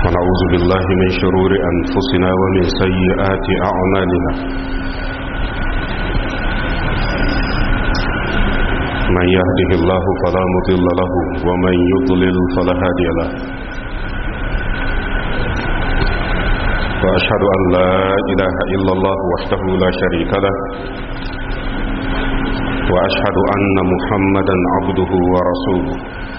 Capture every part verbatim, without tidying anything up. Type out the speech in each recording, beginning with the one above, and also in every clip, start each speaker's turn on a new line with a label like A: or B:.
A: ونعوذ بالله من شرور أنفسنا ومن سيئات أعمالنا. من يهده الله فلا مضل له ومن يضلل فلا هادي له. وأشهد أن لا إله إلا الله وحده لا شريك له، وأشهد أن محمدا عبده ورسوله.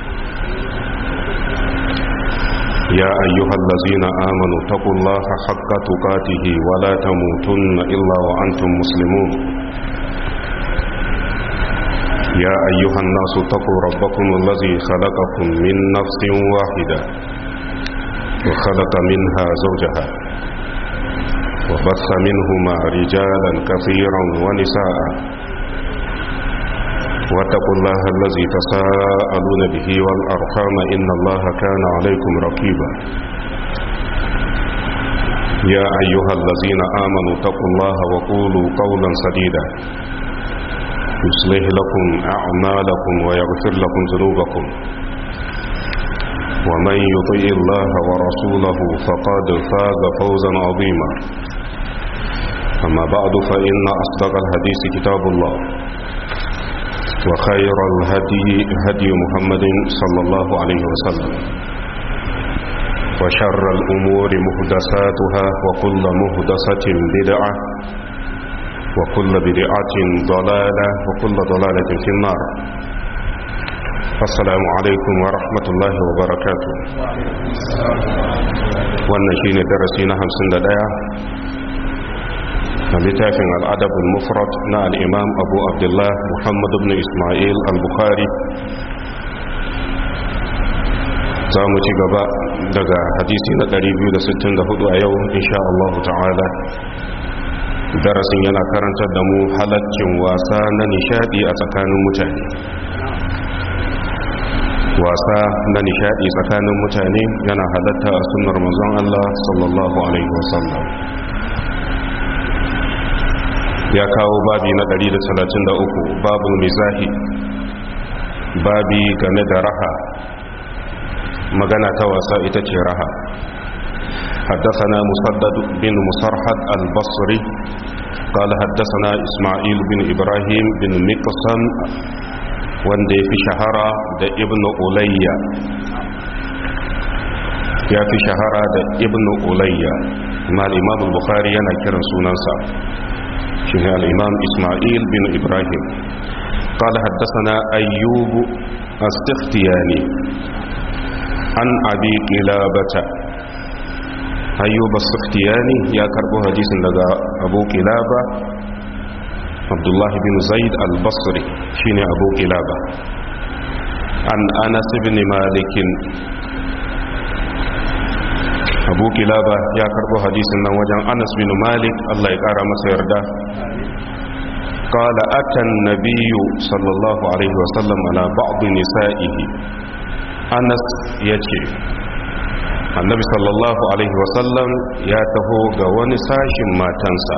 A: يا أيها الذين آمنوا اتقوا الله حق تقاته ولا تموتن إلا وأنتم مسلمون. يا أيها الناس اتقوا ربكم الذي خلقكم من نفس واحدة وخلق منها زوجها وبث منهما رجالا كثيرا ونساء، واتقوا الله الذي تساءلون به والأرحام إن الله كان عليكم رقيبا. يا أيها الذين آمنوا اتقوا الله وقولوا قولا سديدا يصلح لكم أعمالكم ويغفر لكم ذنوبكم، ومن يطع الله ورسوله فقد فاز فوزا عظيما. أما بعد فإن أصدق الحديث كتاب الله، وخير الهدي هدي محمد صلى الله عليه وسلم، وشر الأمور محدثاتها وكل محدثة بدعة وكل بدعة ضلالة وكل ضلالة في النار. السلام عليكم ورحمة الله وبركاته. والنشين درسينا همسن دايا littafin al'adab al-mufrad na al'imam abu abdullah muhammad ibn ismail al-bukhari. za mu ci gaba daga hadisi na ɗari biyu da sittin da hudu a yau insha Allah ta'ala. darasin yana karantar da mu halaccin wasa na nishadi a tsakanin mutane. wasa na nishadi tsakanin mutane yana halatta a sunnar manzon Allah sallallahu alaihi wasallam. ya kawo babi na ɗari da talatin da uku, babul mizahi, babi game da raha. magana ta wasa ita ce raha. حدثنا مسدد بن مصرحد البصري قال حدثنا إسماعيل بن إبراهيم بن مقسم wanda ya fi shahara da ibn ulayya ya fi shahara da ibn ulayya ma al-imam al-bukhari yana kiran sunansa شيخ الإمام إسماعيل بن إبراهيم قال حدثنا أيوب السختياني عن أبي قلابة. أيوب السختياني يا كربو حديث لغا أبو قلابة عبد الله بن زيد البصري شين أبو قلابة عن أنس بن مالك. abu kilaba ya karbo hadisin nan wajen anas bin malik Allah ya kara masa yarda. qala atan nabiyyu sallallahu alaihi wasallam ala ba'd nisa'ihi. anas yace annabi sallallahu alaihi wasallam ya taho ga wani sashin matansa,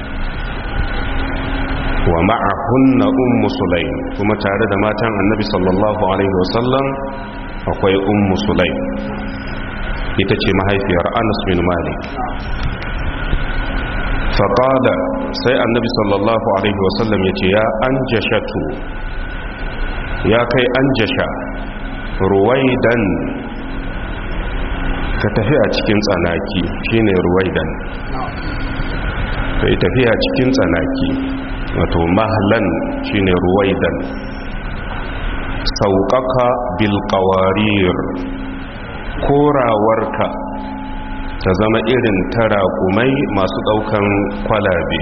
A: wa ma'ahunna ummu sulaim, kuma tare da matan annabi sallallahu alaihi wasallam akwai ummu sulaim, ita ce mahaifiyar anas bin malik. faƙada sai annabi sallallahu alaihi wasallam ya ce, ya an jashatu, ya kai an jasha, ruwaidan, ka tafi a cikin tsanaki, shine ruwaidan, ka yi tafiya cikin tsanaki, wato mahallan shine ruwaidan. sauƙaƙa bilƙawarir, korawarka ta zama irin tarakumai masu daukan kwalabe.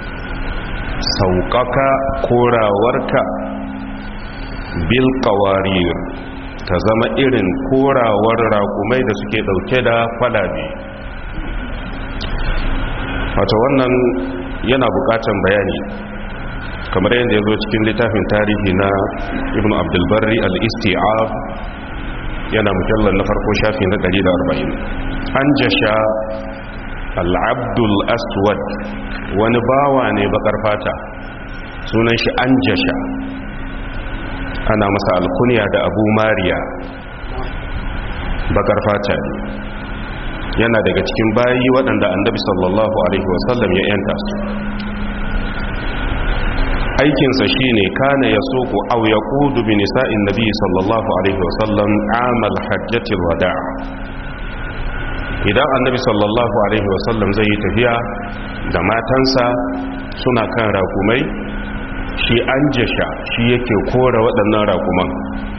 A: sauƙaƙa korawarka bil qawarir, ta zama irin korawar raƙumai da suke dauke da kwalabe. wato wannan yana buƙatan bayani kamar yadda ya zo cikin littafin tarihi na ibn abdulbarri al-isti'ab, yana mujallar na farko shafi na ɗari da arba'in. an jasha al'abdul aswad, wani bawa ne bakar fata, sunan shi an jasha, ana masa alkunya da abu mariya, bakar fata ne. yana daga cikin bayi waɗanda annabi sallallahu alaihi wasallam ya yanta su. aikinsa shine kana yasuqu aw yaqudu bi nisa'in nabi sallallahu alaihi wasallam amal hajjatil wada'. idan annabi sallallahu alaihi wasallam zai yi tafiya da matansa suna kan rakumai, shi an jasha shi yake kora waɗannan rakuman.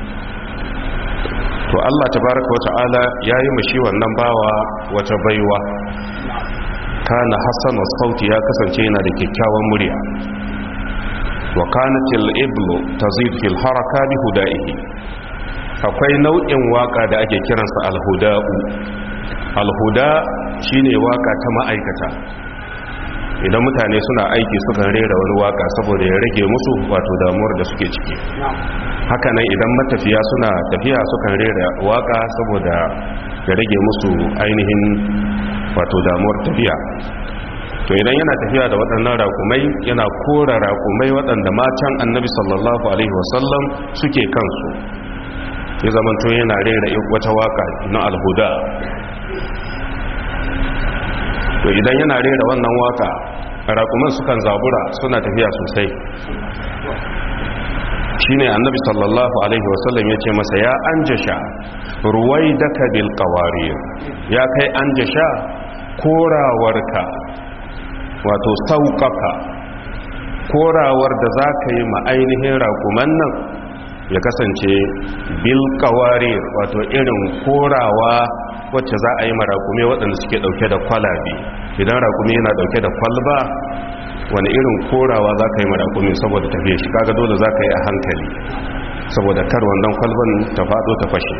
A: to Allah tabaraka wata'ala yayi mashi wannan bawa wata baiwa, kana hasanu sauti, ya kasance yana da kyakkyawan murya. wa kanatil iblu tazid fil haraka bi hudaihi, akwai nau'in waka da ake kiransa alhuda'u. alhuda shine waka ta ma'aikata. idan mutane suna aiki sukan rera wani waka saboda ya rage musu wato damuwar da suke ciki. haka nan idan matafiya suna tafiya sukan rera waka saboda ya rage musu ainihin wato damuwar tafiya. to idan yana tafiya da waɗannan raƙumai, yana kora raƙumai waɗanda matan annabi sallallahu alaihi wasallam suke kansu, ya zamanto yana rera wata waka na alhuda. to idan yana rera wannan waka, raƙuman sukan zabura suna tafiya sosai. shine annabi sallallahu alaihi wasallam ya ce masa, ya anjasha ruwaidaka bil qawarir, ya kai anjasha korawarka, wato sauƙaƙa korawar da za ka yi ma'ainihin raƙuman nan ya kasance bil qawarir, wato irin korawa wacce za a yi marakume waɗanda suke ɗauke da kwalabe. idan rakume yana ɗauke da kwalba, wani irin korawa za ka yi marakume saboda tafiye shi, kaga dole za ka yi a hankali saboda kar wannan kwalban ta faɗo ta fashe.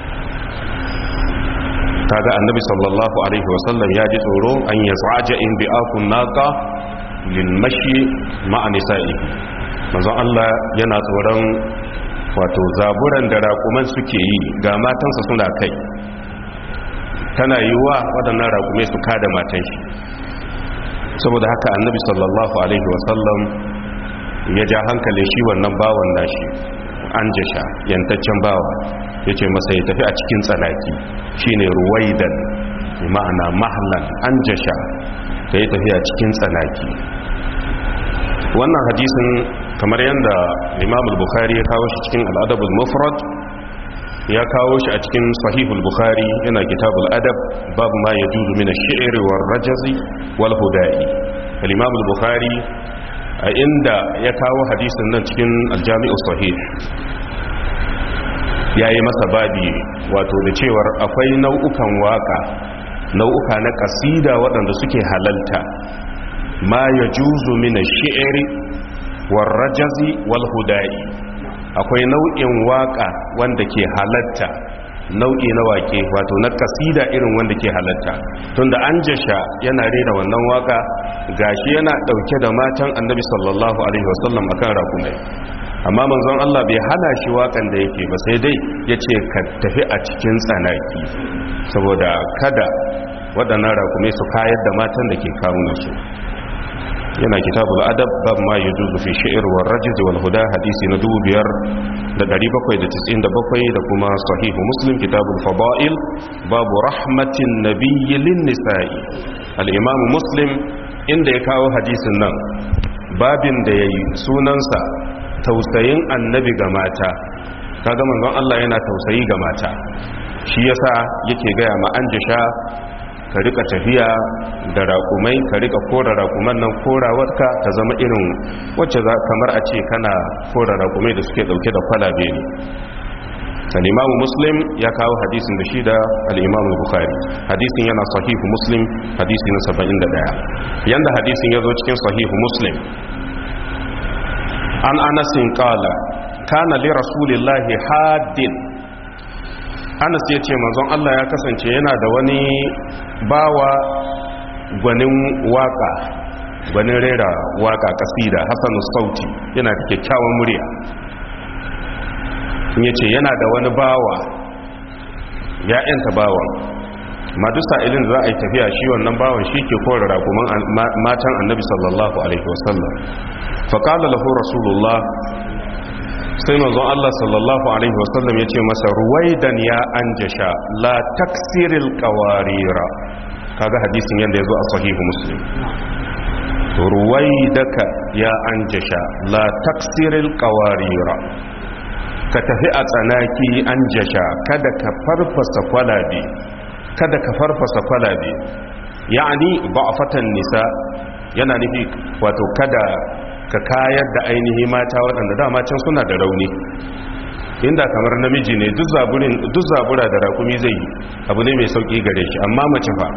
A: kaga annabi sallallahu alaihi wasallam ya ji tsoro an ya tsaja in bi akun naqa lil mashi ma'a nisa'i. manzon Allah yana tsoron wato zaburan da rakuman suke yi ga matansa suna kai, tana yiwuwa waɗannan raƙume su kada matan shi. saboda haka annabi sallallahu alaihi wasallam ya ja hankalin shi wannan bawan nashi an jasha, yantaccen bawa, ya ce masa ya tafi a cikin tsanaki, shine ruwaidan, ma'ana mahallan. an jasha ya yi tafi a cikin tsanaki. wannan hadisin kamar yadda imam al-bukhari ya kawo shi cikin al'adabul mufrad, ya kawo shi a cikin sahihul bukhari, yana kitabul adab, babu ma yajuzu min ash-shi'r war rajazi wal huda'i. al-imam al-bukhari a inda ya kawo hadisin nan cikin al-jami'u sahih, yayi masa babi wato da cewar akwai nau'ukan waka, nau'uka na kasida waɗanda suke halalta, ma yajuzu min ash-shi'r war rajazi wal huda'i. akwai nau'in waka wanda ke halatta, nau'i na wake wato na kasida irin wanda ke halatta. tunda an jasha yana rera wannan waka, gashi yana dauke da matan annabi sallallahu alaihi wasallam akan rakumai, amma manzon Allah bai hana shi wakan da yake ba, sai dai yace ka tafi a cikin tsanaki saboda kada waɗannan rakumai su kayar da matan da ke kawo su. yana kitabul adab bab ma yajuzu fi shi'r wal rajz wal huda, hadisi na dubu biyar da ɗari bakwai da tis'in da bakwai, da kuma sahih muslim kitabul fada'il babu rahmatin nabiyyi lin nisa'i. al-imam muslim inda ya kawo hadisin nan, babin da yayi sunansa tausayin annabi ga mata. kaga manzon Allah yana tausayi ga mata, shi yasa yake ga ma anjisha ka rika tafiya da raƙumai, ka rika kora raƙuman nan, korawarka ta zama irin wacce za kamar a ce kana kora raƙumai da suke dauke da kwalabe ne. al-imamu muslim ya kawo hadisin da shi da al-imamu bukhari, hadisin yana sahihu muslim hadisi na saba'in da ɗaya. yanda hadisin ya zo cikin sahihu muslim, an anasin qala kana li rasulillahi haddin. Anas ya ce manzon Allah ya kasance yana da wani bawa gwanin waka, gwanin rera waka kasida, hasanus sauti, yana da kyakkyawan murya. ya ce yana da wani bawa, ya yanta bawan, ma duk sa'ilin za a yi tafiya shi wannan bawan shi ke kora rakuman matan annabi sallallahu alaihi wasallam. faƙala lahu rasulullah, sai manzon Allah sallallahu alaihi wasallam ya ce masa, ruwaidan ya anjasha la taksiril qawarira, kaga hadisin yanda yazo a sahihu muslim ruwaidaka ya anjasha la taksiril qawarira ka tafi a tsanaki anjasha kada ka farfasa kwalabe kada ka farfasa kwalabe yani ba'fatan nisa yana nufi wato kada ka kayar da ainihi mata waɗanda dama can suna da rauni inda kamar namiji ne duk zabura da rakumi zai yi abu ne mai sauƙi gare shi amma mace fa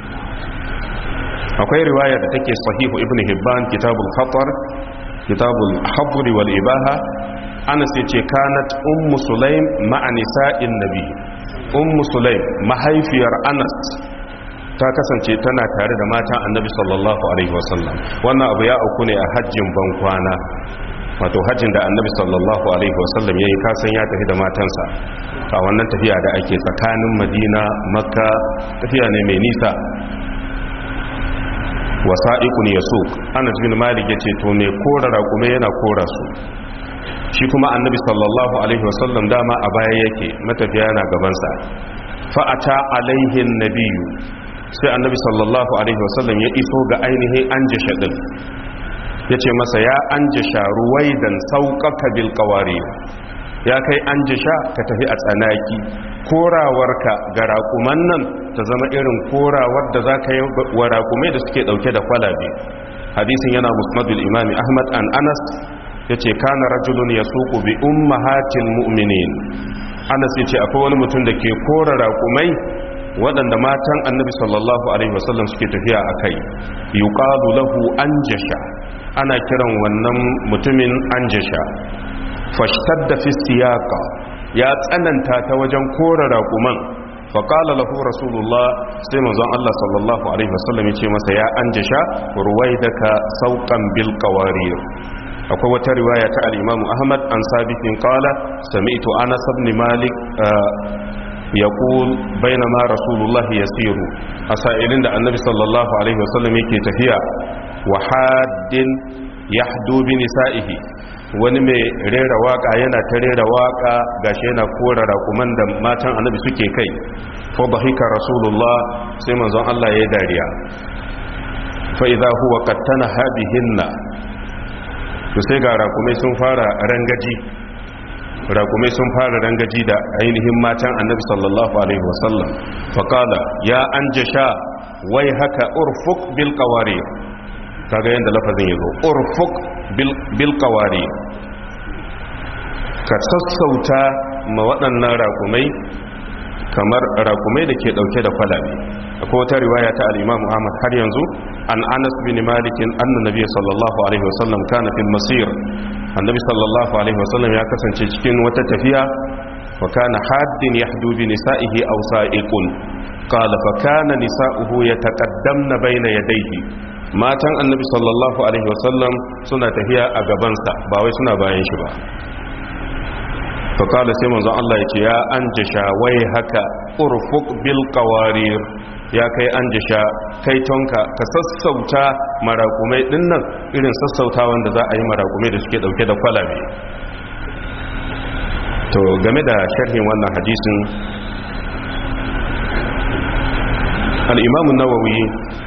A: akwai riwaya da take sahihu ibn hibban kitabul khatar kitabul habri wal ibaha anas yace kanat ummu sulaim ma'a nisa'in nabi ummu sulaim mahaifiyar anas ta kasance tana tare da matan annabi sallallahu alaihi wasallam wannan abu ya auku ne a hajjin bankwana wato hajjin da annabi sallallahu alaihi wasallam yayi kasan ya tafi da matansa a wannan tafiya da ake tsakanin madina makka tafiya ne mai nisa wasa'iqun yasuq anas bin malik yace to me kora raƙume yana kora su shi kuma annabi sallallahu alaihi wasallam dama a baya yake matafiya yana gabansa fa ata alaihi nabiyyu sai annabi sallallahu alaihi wasallam ya iso ga ainihin anjasha din yace masa ya anjasha ruwaidan sauqaka bil qawari ya kai anjasha ka tafi a tsanaki korawarka ga raƙuman nan ta zama irin korawar da zaka yi wa raƙumai da suke dauke da kwalabe hadisin yana musnadul imami ahmad an anas yace kana rajulun yasuqu bi ummahatil mu'minin anas yace akwai wani mutum da ke kora raƙumai waɗanda matan annabi sallallahu alaihi wasallam suke tafiya a kai yuqalu lahu anjasha ana kiran wannan mutumin anjasha fashtadda fi siyaqa ya tsananta ta wajen kora raƙuman faqala lahu rasulullah sai manzon Allah sallallahu alaihi wasallam ya ce masa ya anjasha ruwaidaka sauqan bil qawarir akwai wata riwaya ta al-Imam Ahmad an sabitin qala sami'tu Anas ibn Malik yaqul bainama Rasulullah yasiru asailin da Annabi sallallahu alaihi wasallam yake tafiya wa haddin yahdu bi nisa'ihi wani mai rera waka yana ta rera waka gashi yana kora rakuman da matan Annabi suke kai fa bahika Rasulullah sai manzon Allah ya dariya fa idha huwa qad tanaha bihinna to sai ga rakumai sun fara rangaji rakumai sun fara rangaji da ainihin matan annabi sallallahu alaihi wasallam faqala ya anjasha wai haka urfuk bil qawari kaga yanda lafazin yazo urfuk bil bil qawari ka sassauta ma waɗannan rakumai kamar rakumai da ke dauke da kwalabe akwai wata riwaya ta al-Imam Ahmad har yanzu an Anas bin Malik anna nabiy sallallahu alaihi wasallam kana fil masir annabi sallallahu alaihi wasallam ya kasance cikin wata tafiya wa kana haddin yahdu bi nisa'ihi aw sa'iqun qala fa kana nisa'uhu yataqaddamna bayna yadayhi matan annabi sallallahu alaihi wasallam suna tafiya a gabansa ba wai suna bayan shi ba faƙala sai manzon Allah ya ce ya an jasha wai haka urfuk bil qawarir ya kai an jasha kai tonka ka sassauta marakumai dinnan irin sassauta wanda za a yi marakumai da suke dauke da kwalabe to game da sharhin wannan hadisin al-Imam an-Nawawi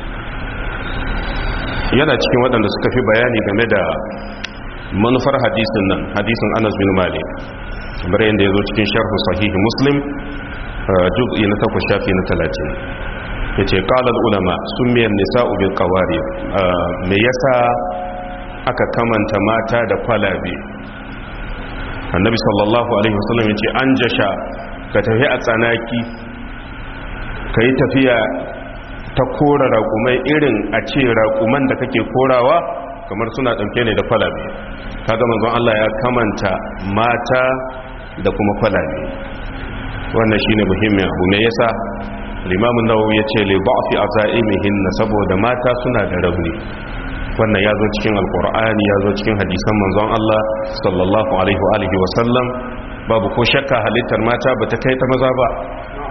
A: yana cikin waɗanda suka fi bayani game da manufar hadisin nan hadisin Anas bin Malik bare yadda ya zo cikin sharhu sahihi muslim juz'i na takwas shafi na talatin ya ce ƙalar ulama sun miyan nisa'u bil qawari me yasa aka kamanta mata da kwalabe annabi sallallahu alaihi wasallam ya ce an jasha ka tafi a tsanaki ka yi tafiya ta kora raƙumai irin a ce raƙuman da kake korawa kamar suna ɗauke ne da kwalabe kaga manzon Allah ya kamanta mata da kuma kwalabe wannan shine muhimmin abu me yasa al-Imam an-Nawawi yace li da'fi azaimihin saboda mata suna da rauni wannan yazo cikin alqur'ani yazo cikin hadisan manzon Allah sallallahu alaihi wa alihi wa sallam babu ko shakka halittar mata bata kai ta maza ba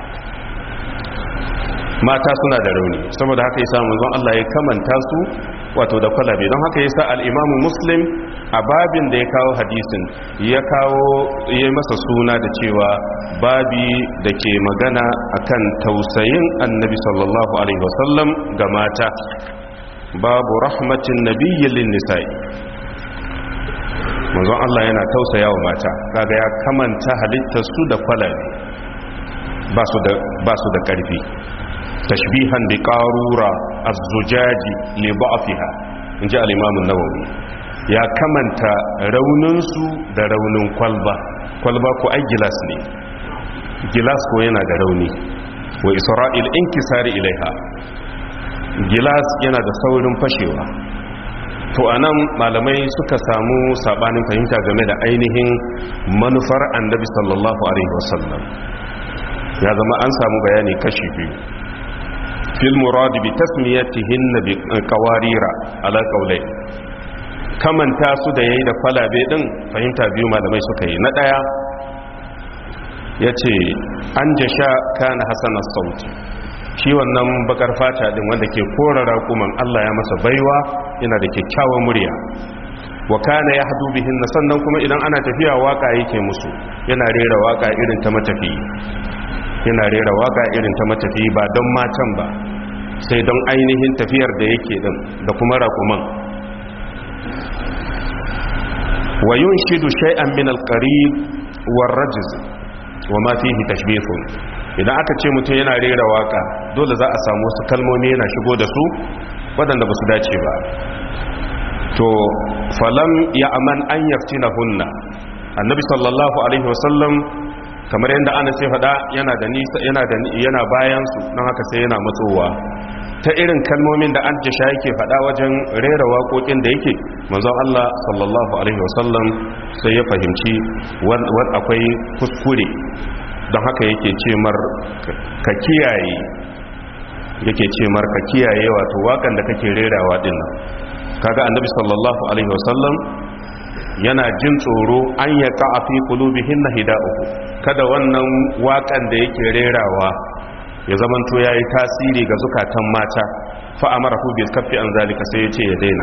A: mata suna da rauni saboda haka yasa manzon Allah ya kamanta su wato da kwalabe. Don haka yasa al-Imam Muslim a babin da ya kawo hadisin ya kawo ya masa suna da cewa babi da ke magana akan tausayin annabi sallallahu alaihi wasallam ga mata, babu rahmatin nabiyyi lin nisa'i. manzon Allah yana tausaya wa mata, kaga ya kamanta halittar su da kwalabe, ba su da ba su da karfi, tashbihan bi qarura az-zujaji li da'fiha, inji al-Imam an-Nawawi. Ya kamanta raunin su da raunin kwalba. Kwalba ko ai gilas ne, gilas ko yana da rauni. Wa isra'il inkisari ilaiha, gilas yana da saurin fashewa. To anan malamai suka samu sabanin fahimta game da ainihin manufar annabi sallallahu alaihi wasallam. Ya zama an samu bayani kashi biyu. Fil murad bi tasmiyatihin bi qawarira ala qawlay, kamanta su da yayi da kwalabe din fahimta biyu malamai suka yi. Na daya yace an jasha kana hasanas sauti, shi wannan bakar fata din wanda ke korara kuman Allah ya masa baiwa, yana da kyakkyawan murya. Wa kana yahdu bihin, sannan kuma idan ana tafiya waka yake musu, yana rera waka irin ta matafi, yana rera waka irin ta matafi ba don matan ba, sai don ainihin tafiyar da yake din da kuma raƙuman. Wa yunshidu shay'an min al-qarib war-rajz wa ma fihi tashbihun. Idan aka ce mutum yana rera waka, dole za a samu wasu kalmomi yana shigo da su waɗanda ba su dace ba. To falam ya aman an yaftina hunna, annabi sallallahu alaihi wasallam kamar yadda ana ce faɗa yana da nisa, yana da yana bayan su, don haka sai yana matsowa. Ta irin kalmomin da Aisha yake faɗa wajen rera waƙoƙin da yake, manzon Allah sallallahu alaihi wasallam sai ya fahimci wani akwai kuskure, don haka yake ce mar ka kiyaye, yake ce mar ka kiyaye wato wakan da kake rerawa din nan. Kaga annabi sallallahu alaihi wasallam yana jin tsoro an ya ka'a fi qulubihin hida'uhu, kada wannan wakan da yake rerawa ya zamanto yayi tasiri ga zukatan mata. Fa amarahu bil kaffi an zalika, sai yace ya daina.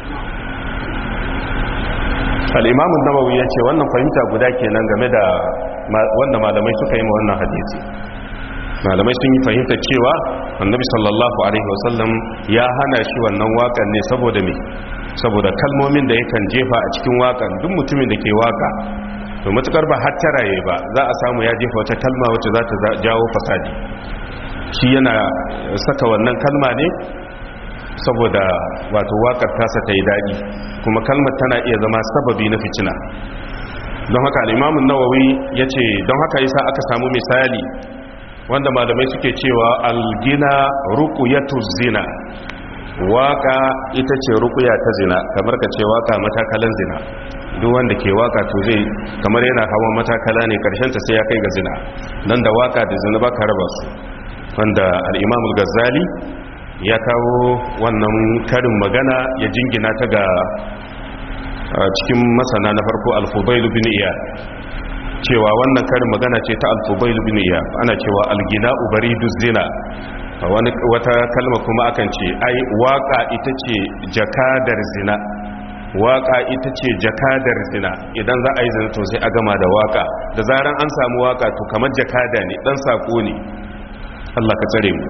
A: al-Imam an-Nawawi yace wannan fahimta guda kenan game da wanda malamai suka yi ma wannan hadisi. Malamai sun yi fahimta cewa annabi sallallahu alaihi wasallam ya hana shi wannan wakan ne saboda me, saboda kalmomin da yakan jefa a cikin wakan. Duk mutumin da ke waka, to matukar ba hattaraye ba, za a samu ya jefa wata kalma wacce za ta jawo fasadi. Shi yana saka wannan kalma ne saboda wato wakar tasa ta yi daɗi, kuma kalmar tana iya zama sababi na fitina. Don haka al-Imam an-Nawawi yace don haka yasa aka samu misali wanda malamai suke cewa al-gina ruqyatu zina, waka ita ce ruqya ta zina, kamar ka ce waka matakalan zina. Duk wanda ke waka to zai kamar yana hawan matakala ne, karshen ta sai ya kai ga zina. Dan da waka da zina ba ka raba su. Wanda al-Imam al-Ghazali ya kawo wannan karin magana ya jingina ta ga cikin masana na farko al-Fudail bin Iyad, cewa wannan karin magana ce ta al-Fudail bin Iyad. Ana cewa al-gina'u baridu zina, wani wata kalma kuma akan ce ai waka ita ce jakadar zina, waka ita ce jakadar zina. Idan za a yi zina to sai a gama da waka, da zaran an samu waka to kamar jakada ne, dan sako ne. Allah ka tsare mu.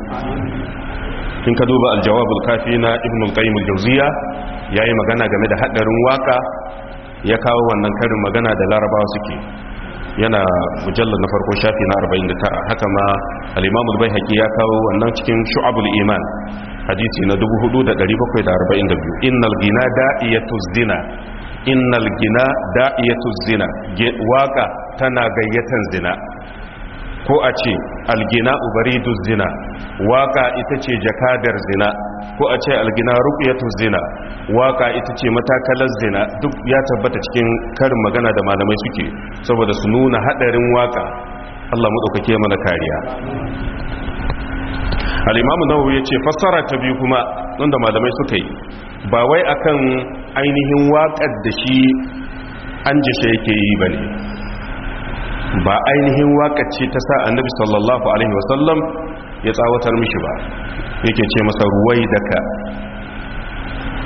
A: In ka duba al-Jawabul Kafi na Ibn al-Qayyim al-Jawziyya, yayi magana game da hadarin waka, ya kawo wannan karin magana da Larabawa suke, yana mujallal na farko shafi na arba'in da tara. Haka ma al-Imam al-Baihaqi ya kawo wannan cikin Shu'abul Iman, hadisi na dubu hudu da dari bakwai da arba'in da biyu. Innal gina da'iyatu zina, innal gina da'iyatu zina, waka tana gayyatan zina. Ko a ce algina ubaridu zina, waka ita ce jakadar zina. Ko a ce algina ruqyatu zina, waka ita ce matakalar zina. Duk ya tabbata cikin karin magana da malamai suke, saboda su nuna hadarin waka. Allah mu dauke mana kariya. al-Imam Nawawi yace fassara ta biyu kuma wanda malamai suka yi, ba wai akan ainihin waƙar da shi an jishe yake yi bane, ba ainihin waƙar ce ta sa annabi sallallahu alaihi wasallam ya tsawatar mishi ba. Yake ce masa ruwai daka,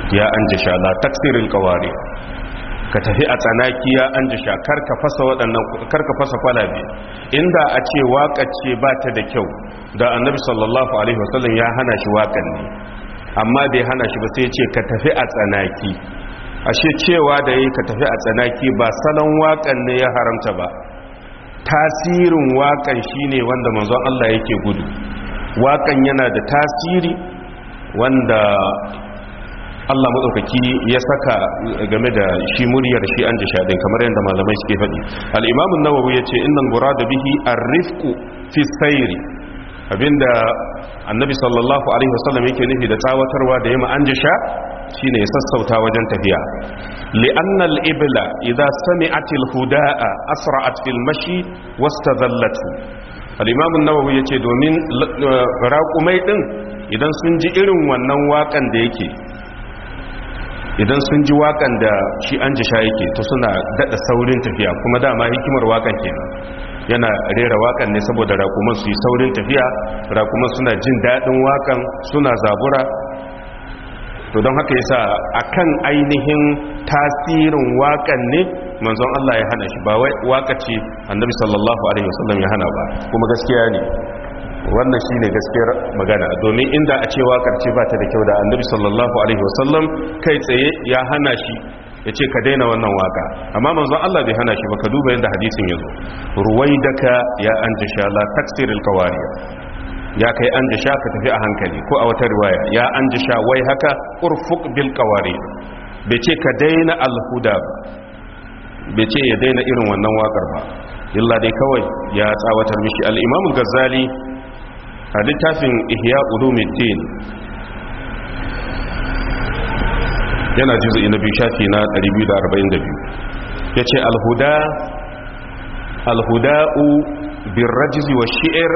A: ya anjasha la taksiril qawari ka tafi a tsanaki ya anjasha karka fasa waɗannan karka fasa kwalabe inda a ce waka ce ba ta da kyau da annabi sallallahu alaihi wasallam ya hana shi wakan ne amma bai hana shi ba sai ya ce ka tafi a tsanaki ashe cewa da yayi ka tafi a tsanaki ba salon wakan ne ya haramta ba tasirin wakan shine wanda manzon Allah yake gudu wakan yana da tasiri wanda Allah madaukaki ya saka game da shi muryar shi an jisha din kamar yadda malamai suke faɗi al-Imam an-Nawawi yace innal murad bihi ar-rifqu fi sayri abinda annabi sallallahu alaihi wasallam yake nufi da tsawatarwa da yamma an jisha shine ya sassauta wajen tafiya li'anna al-ibla idha sami'at al-huda'a asra'at fil mashi wastadhallat al-Imam an-Nawawi yace domin raqumai din idan sun ji irin wannan wakan da yake idan sun ji wakan da shi an jisha yake to suna dada saurin tafiya kuma dama hikimar wakan kenan yana rera wakan ne saboda rakuman su yi saurin tafiya rakuman suna jin dadin wakan suna zabura to don haka yasa akan ainihin tasirin wakan ne manzon Allah ya hana shi ba wai waka ce annabi sallallahu alaihi wasallam ya hana ba kuma gaskiya ne wannan shine gaskiyar magana domin inda a ce wakar ce ba ta da kyau da annabi sallallahu alaihi wasallam kai tsaye ya hana shi ya ce ka daina wannan waka amma manzon Allah bai hana shi ba ka duba yadda hadisin ya zo ruwaidaka ya anjasha la taksiril qawariya ya kai anjasha ka tafi a hankali ko a wata riwaya ya anjasha wai haka urfuq bil qawari bai ce ka daina alhuda bai ce ya daina irin wannan wakar ba illa dai kawai ya tsawatar mishi al-Imam al-Ghazali a littafin ihya ulumuddin yana juzu na biyu shafi na ɗari biyu da arba'in da biyu ya ce alhuda alhuda'u birrajizi wa shi'ir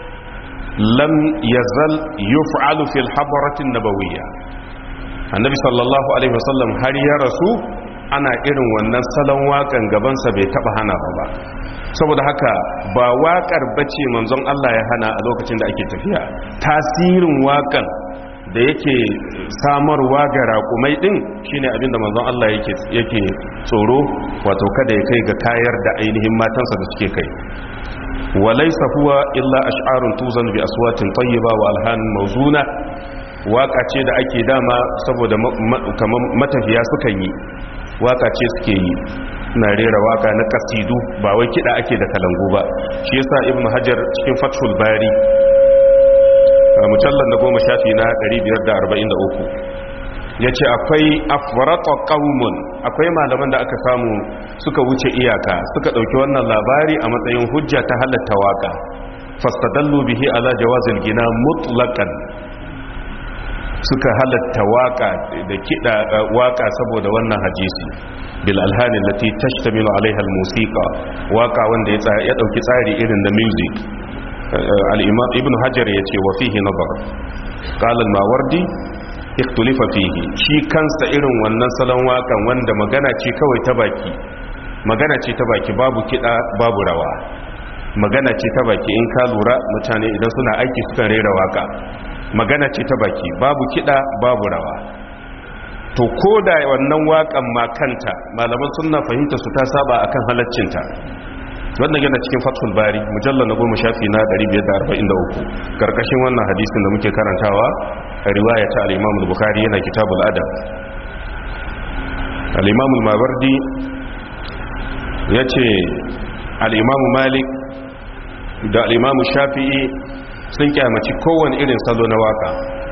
A: lam yazal yuf'alu fil habaratin nabawiyya annabi sallallahu alaihi wasallam har ya rasu ana irin wannan salon wakan gabansa bai taba hana ba saboda haka ba waƙar bace manzon Allah ya hana a lokacin da ake tafiya tasirin waƙan da yake samarwa ga raƙumai din shine abinda manzon Allah yake yake tsoro wato kada ya kai ga kayar da ainihin matansa da suke kai walaysa huwa illa ash'arun tuzan bi aswatin tayyiba wa alhanin mawzuna waƙa ce da ake dama saboda kamar matafiya sukan yi waƙa ce suke yi na rera waka na kasidu ba wai kida ake da kalangu ba shi yasa ibnu hajar cikin fathul bari mujallal na goma shafi na ɗari biyar da arba'in da uku yace akwai afrata qaumun akwai malaman da aka samu suka wuce iyaka suka dauki wannan labari a matsayin hujja ta halatta waka fastadallu bihi ala jawazil gina mutlaqan suka halatta waka da kida waka saboda wannan hadisi bil alhani allati tashtamilu alaiha al musiqa waka wanda ya ya dauki tsari irin da music al imam ibn hajar yace wa fihi nazar qala al mawardi ikhtulifa fihi shi kansa irin wannan salon wakan wanda magana ce kawai ta baki magana ce ta baki babu kida babu rawa magana ce ta baki in ka lura mutane idan suna aiki suka rera waka magana ce ta baki babu kida babu rawa to ko da wannan waƙan ma kanta malaman sunna fahimta su ta saba akan halaccinta wannan yana cikin fathul bari mujallal na goma shafi na ɗari biyar da arba'in da uku karkashin wannan hadisin da muke karantawa a riwaya ta al-Imam al-Bukhari yana kitabul adab al-Imam al-Mawardi yace al-Imam Malik da al-Imam Shafi'i sun kyamaci kowane irin salo na waka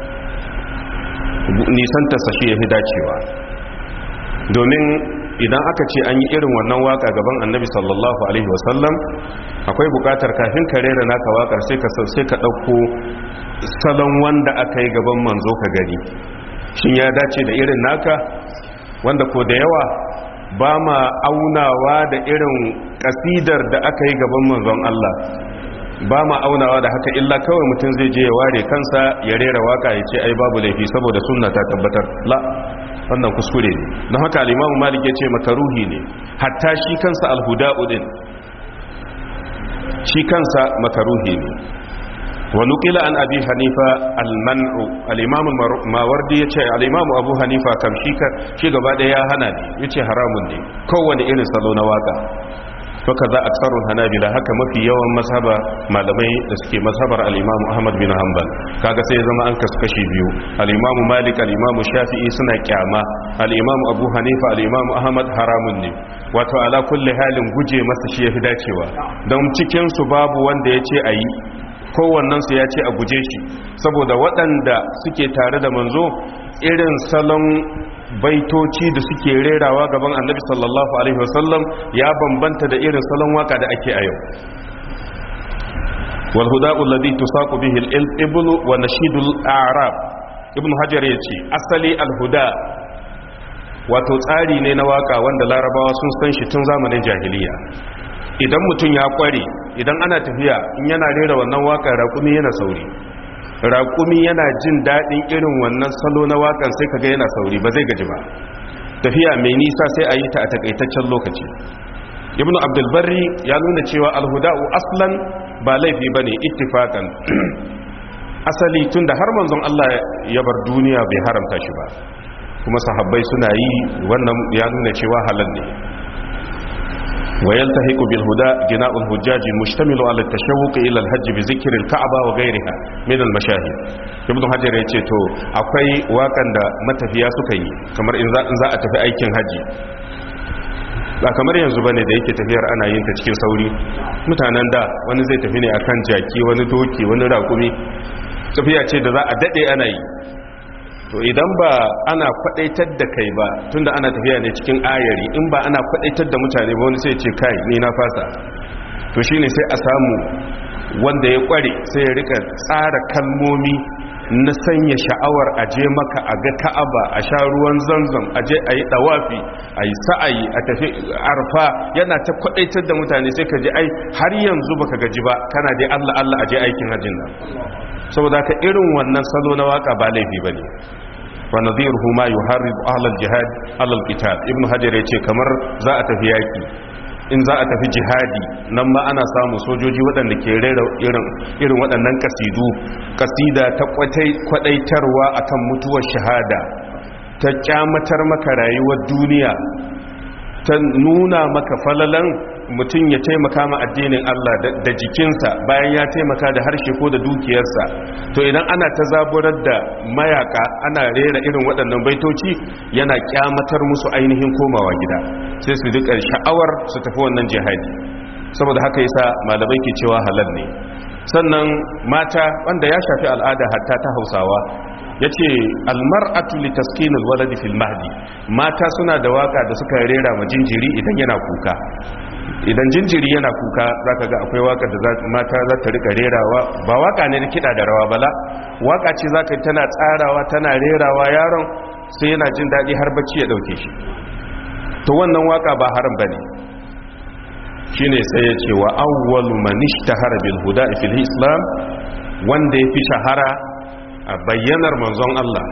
A: nisan ta sashi ya fi dacewa domin idan aka ce an yi irin wannan waka gaban annabi sallallahu alaihi wasallam akwai bukatar kafin ka rera naka wakar sai ka sai ka dauko salon wanda aka yi gaban manzo ka gani shin ya dace da irin naka wanda ko da yawa ba ma aunawa da irin kasidar da aka yi gaban manzon Allah ba ma aunawa da haka illa kawai mutum zai je ya ware kansa ya rera waka ya ce ai babu laifi saboda sunna ta tabbatar la wannan kuskure ne don haka al-Imam Malik ya ce makaruhi ne hatta shi kansa al-huda'u din shi kansa makaruhi ne wa nuqila an abi hanifa al-man'u al-imam al-mawardi yace al-imam abu hanifa kam shi ka shi gaba da ya hana ne yace haramun ne kowane irin salo na waka to kaza aksarul hanabila haka mafi yawan mazhaba malamai da suke mazhabar al-imam ahmad bin hanbal kaga sai ya zama an kaskashi biyu al-imam malik al-imam shafi'i suna kyama al-imam abu hanifa al-imam ahmad haramun ne wato ala kulli halin guje masa shi yafi dacewa don cikin su babu wanda yace ayi kowannensu ya ce a guje shi saboda waɗanda suke tare da manzo irin salon baitoci da suke rerawa gaban annabi sallallahu alaihi wasallam ya bambanta da irin salon waka da ake a yau wal huda'u alladhi tusaqu bihi al-ibl wa nashidul a'rab ibn hajar yace asali al-huda wato tsari ne na waka wanda larabawa sun san shi tun zamanin jahiliya idan mutum ya kware idan ana tafiya in yana rera wannan waƙar raƙumi yana sauri raƙumi yana jin daɗin irin wannan salo na waƙar sai kaga yana sauri ba zai gaji ba tafiya mai nisa sai a yi ta a takaitaccen lokaci ibnu abdulbarri ya nuna cewa alhuda'u aslan ba laifi ba ne ittifakan asali tun da har manzon Allah ya bar duniya bai haramta shi ba kuma sahabbai suna yi wannan ya nuna cewa halal ne ويلتحق بالهدى جناء الحجاج مشتمل على التشوق الى الحج بذكر الكعبه وغيرها من المشاهد ibn hajar yace to akwai wakan da matafiya suka yi kamar in za a tafi aikin haji ba kamar yanzu bane da yake tafiyar ana yin ta cikin sauri mutanen da wani zai tafi ne akan jaki wani doki wani rakumi tafiya ce da za a dade ana yi to idan ba ana kwadaitar da kai ba tunda ana tafiya ne cikin ayari in ba ana kwadaitar da mutane ba wani sai ce kai ni na fasa to shine sai a samu wanda ya kware sai ya rika tsara kalmomi na sanya sha'awar aje maka a ga ka'aba a sha ruwan zanzam aje a yi dawafi a yi sa'ayi a tafi arfa yana ta kwadaitar da mutane sai ka ji ai har yanzu baka gaji ba kana dai Allah Allah aje aikin hajjin nan saboda ka irin wannan salo na waka ba laifi bane wa nadhiruhu ma yuharribu ahlal jihad alal qital ibnu hajar yace kamar za a tafi yaki in za a tafi jihadi nan ma ana samu sojoji waɗanda ke rera irin irin waɗannan kasidu kasida ta kwadaitarwa akan mutuwar shahada ta kyamatar maka rayuwar duniya ta nuna maka falalan mutum ya taimaka ma addinin Allah da jikinsa bayan ya taimaka da harshe ko da dukiyarsa to idan ana ta zaburar da mayaka ana rera irin waɗannan baitoci yana kyamatar musu ainihin komawa gida sai su duka sha'awar su tafi wannan jihadi saboda haka yasa malamai ke cewa halal ne sannan mata wanda ya shafi al'ada hatta ta Hausawa yace almar'atu litaskinil waladi fil mahdi mata suna da waka da suka rera ma jinjiri idan yana kuka idan jinjiri yana kuka zaka ga akwai waka da mata za ta rika rerawa ba waka ne da kida da rawa bala waka ce zaka tana tsarawa tana rerawa yaron sai yana jin dadi har bacci ya dauke shi to wannan waka ba haram bane shine sai ya ce wa awwalu man ishtahara bil huda fil islam wanda ya fi shahara a bayyanar manzon Allah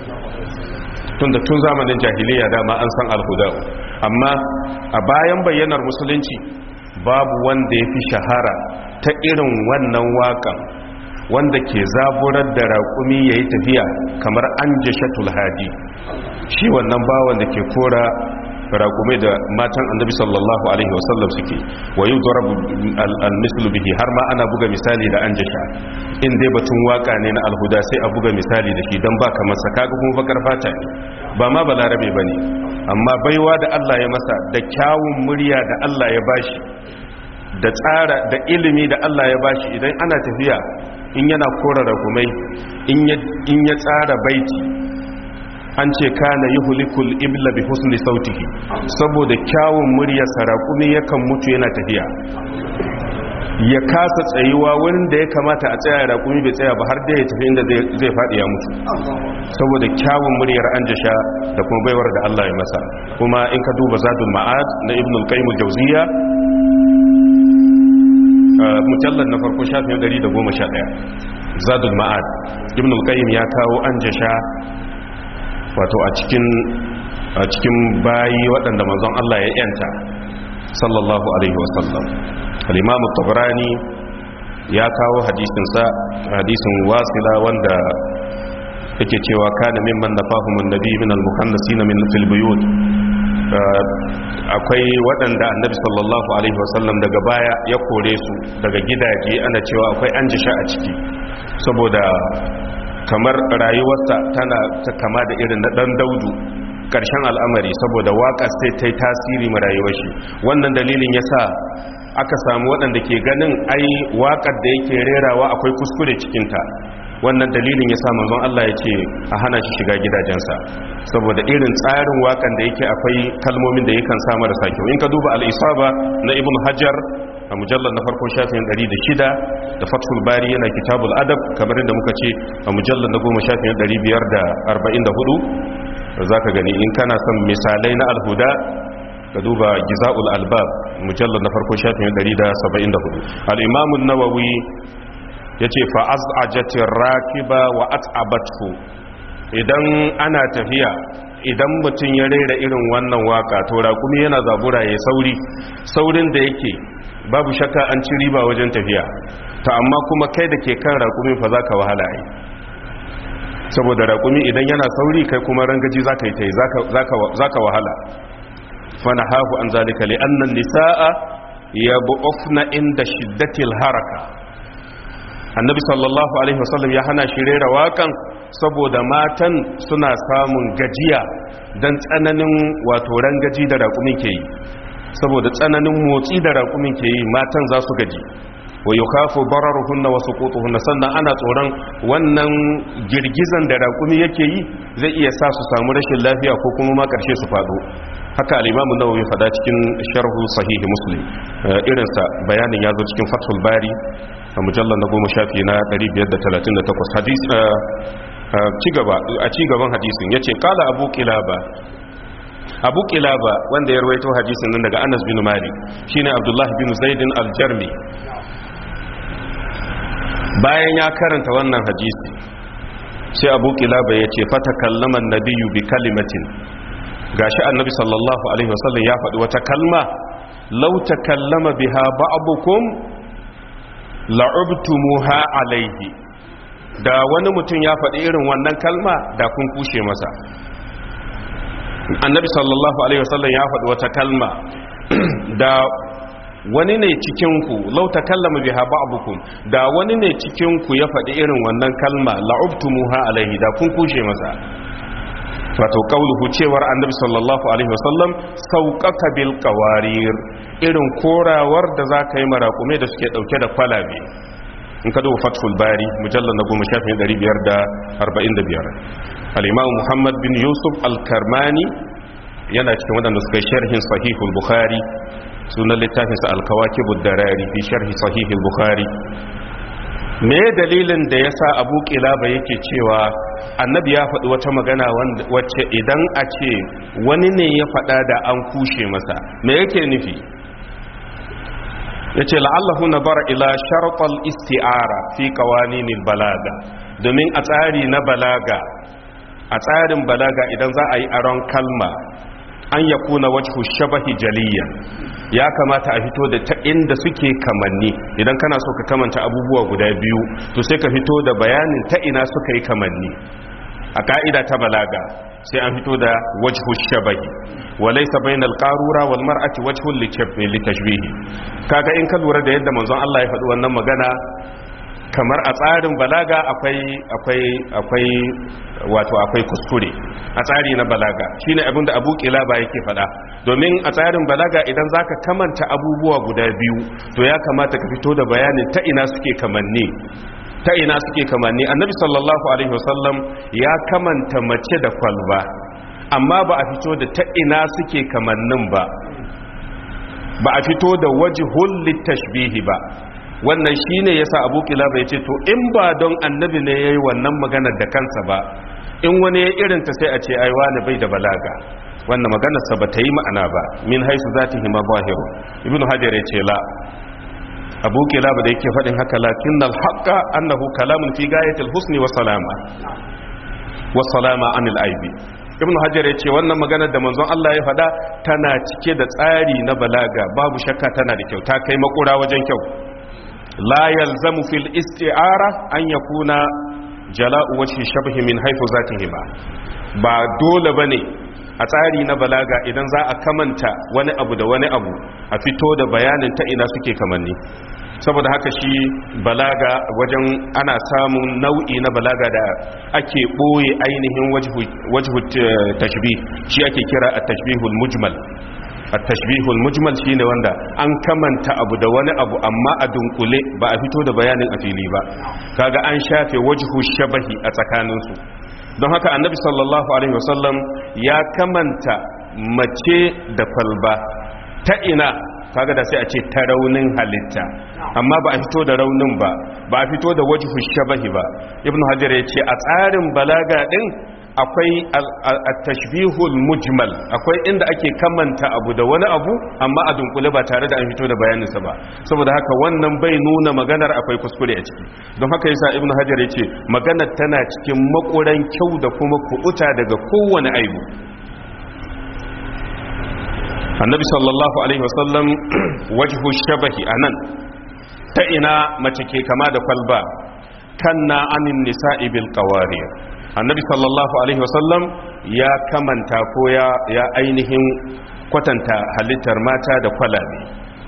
A: tun da tun zamanin jahiliya dama an san alhuda amma a bayan bayyanar musulunci babu wanda ya fi shahara ta irin wannan wakan wanda ke zaburar da raƙumi ya yi tafiya kamar an jashatul hadi shi wannan bawan da ke kora raƙumai da matan annabi sallallahu alaihi wasallam suke wa yi zarabu al-mislu bihi har ma ana buga misali da an jasha in dai batun waka ne na alhuda sai a buga misali da shi don ba kamar sa kaga kuma bakar fata ne ba ma balarabe ba ne amma baiwa da Allah ya masa da kyawun murya da Allah ya bashi da tsara da ilimi da Allah ya bashi idan ana tafiya in yana kora raƙumai in ya tsara baiti an ce kana yuhlikul ibla bi husni sautihi saboda kyawun muryar sarakumi yakan mutu yana tafiya ya kasa tsayuwa wurin da ya kamata a tsaya raƙumi bai tsaya ba har da ya tafi inda zai faɗi ya mutu saboda kyawun muryar anjasha da kuma baiwar da Allah ya masa kuma in ka duba zadul ma'ad na ibn al-qayyim al-jawziyya mujallad na farko shafin ɗari da goma sha ɗaya zadul ma'ad ibn al-qayyim ya kawo anjasha wato a cikin a cikin bayi waɗanda manzon Allah ya yanta sallallahu alaihi wasallam al-imam at-tabarani ya kawo hadisinsa hadisin wasila wanda yake cewa kana mimman nafahumun nabi min al-mukhannasina min fil buyut akwai waɗanda annabi sallallahu alaihi wasallam daga baya ya kore su daga gidaje ana cewa akwai an jisha a ciki saboda kamar rayuwarsa tana ta kama da irin na dan daudu ƙarshen al'amari saboda waƙa sai ta yi tasiri ma rayuwar shi wannan dalilin yasa aka samu waɗanda ke ganin ai waƙar da yake rerawa akwai kuskure cikinta wannan dalilin ya sa manzon Allah ya ce a hana shi shiga gidajensa saboda irin tsarin wakan da yake akwai kalmomin da yakan sa marasa kyau in ka duba al-isaba na ibn hajar a mujallar na farko shafin ɗari da shida da fathul bari yana kitabul adab kamar yadda muka ce a mujallar na goma shafin ɗari biyar da arba'in da hudu za ka gani in kana son misalai na alhuda ka duba giza'ul albab mujallar na farko shafin ɗari da saba'in da hudu al-imam an-nawawi ya ce fa'az'ajatin rakiba wa at'abatu idan ana tafiya idan mutum ya rera irin wannan waka to raƙumi yana zabura ya sauri saurin da yake babu shakka an ci riba wajen tafiya ta amma kuma kai da ke kan raƙumi fa za ka wahala yi saboda raƙumi idan yana sauri kai kuma rangaji za ka yi ta yi za ka wahala fana hafu an zalika li'annan nisa'a ya bu'ufna inda shiddatil haraka annabi sallallahu alaihi wasallam ya hana shi rera wakan saboda matan suna samun gajiya don tsananin wato rangaji da raƙumin ke yi saboda tsananin motsi da raƙumin ke yi matan za su gaji wa yukafu dararuhunna wa suqutuhunna sannan ana tsoron wannan girgizan da raƙumi yake yi zai iya sa su samu rashin lafiya ko kuma ma karshe su fado haka al-Imam an-Nawawi fada cikin sharhu sahih Muslim irinsa bayanin ya zo cikin Fathul Bari a mujallar na goma shafi na ɗari biyar da talatin da takwas hadis a cigaban hadisin ya ce kala abu kilaba abu kilaba wanda ya rawaito hadisin nan daga anas bin malik shine abdullahi bin zaidin aljarmi bayan ya karanta wannan hadisi sai abu kilaba ya ce fata kallaman nabiyu bi kalimatin gashi annabi sallallahu alaihi wasallam ya faɗi wata kalma law takallama biha ba'dukum la'ubtumuha alaihi da wani mutum ya faɗi irin wannan kalma da kun kushe masa annabi sallallahu alaihi wasallam ya faɗi wata kalma da wani ne cikinku law takallama biha ba'dukum da wani ne cikinku ya faɗi irin wannan kalma la'ubtumuha alaihi da kun kushe masa wato kauluhu cewar annabi sallallahu alaihi wasallam sauqaka bil qawarir irin korawar da zaka yi marakume da suke dauke da kwalabe in ka duba fathul bari mujallal na goma shafin ɗari biyar da arba'in da biyar al-imam muhammad bin yusuf al-karmani yana cikin wadanda suka sharhin sahihul bukhari sunan littafinsa al-kawakibud darari fi sharhi sahihul bukhari me dalilin da ya sa abu kilaba yake cewa annabi ya faɗi wata magana wacce idan a ce wani ne ya faɗa da an kushe masa me yake nufi ya ce la'allahu na bara ila sharfal isti'ara fi kawaninil balaga domin a tsari na balaga a tsarin balaga idan za a yi aron kalma an ya kuna wajhu shabahi jaliya ya kamata a fito da ta inda suke kamanni idan kana so ka kamanta abubuwa guda biyu to sai ka fito da bayanin ta ina suka yi kamanni a ka'ida ta balaga sai an fito da wajhu shabahi walaysa bainal qarura wal mar'ati wajhun litashbihi kaga in ka lura da yadda manzon Allah ya faɗi wannan magana kamar a tsarin balaga akwai akwai akwai wato akwai kuskure a tsari na balaga shine abin da Abu Qilaba yake fada domin a tsarin balaga idan zaka kamanta abubuwa guda biyu to ya kamata ka fito da bayanin ta ina suke kamanni ta ina suke kamanni annabi sallallahu alaihi wasallam ya kamanta mace da kwalba amma ba a fito da ta ina suke kamannin ba ba a fito da wajhul litashbihi ba wannan shine yasa Abu Qilaba yace to in ba don annabi ne yayi wannan maganar da kansa ba in wani ya irin ta sai a ce ai wani bai da balaga wannan maganar sa bata yi ma'ana ba min haisu zatihi ma zahiru ibnu hajar yace la Abu Qilaba da yake fadin haka lakinnal haqqa annahu kalamun fi gayatil husni wa salama wa salama anil aibi ibn hajar ya ce wannan maganar da manzon Allah ya faɗa tana cike da tsari na balaga babu shakka tana da kyau ta kai makura wajen kyau la yalzamu fil isti'ara an yakuna jala'u wajhi shabhi min haythu zatihima ba dole bane a tsari na balaga idan za a kamanta wani abu da wani abu a fito da bayanin ta ina suke kamanni saboda haka shi balaga wajen ana samun nau'i na balaga da ake boye ainihin wajhu tashbih shi ake kira at-tashbihul mujmal at-tashbihul mujmal shine wanda an kamanta abu da wani abu amma a dunkule ba a fito da bayanin a fili ba kaga an shafe wajhu shabahi a tsakaninsu don haka annabi sallallahu alaihi wasallam ya kamanta mace da kwalba ta ina kaga da sai a ce ta raunin halitta amma ba a fito da raunin ba ba a fito da wajhu shabahi ba ibnu hajar ya ce a tsarin balaga din akwai at-tashbihul mujmal akwai inda ake kamanta abu da wani abu amma a dunkule ba tare da an fito da bayaninsa ba saboda haka wannan bai nuna maganar akwai kuskure a ciki don haka yasa ibnu hajar yace maganar tana cikin makuran kyau da kuma kubuta daga kowane aibu annabi sallallahu alaihi wasallam wajhu shabahi anan ta ina mace ke kama da kwalba kanna anin nisa'i bil qawarir annabi sallallahu alaihi wasallam ya kamanta ko ya ya ainihin kwatanta halittar mata da kwalabe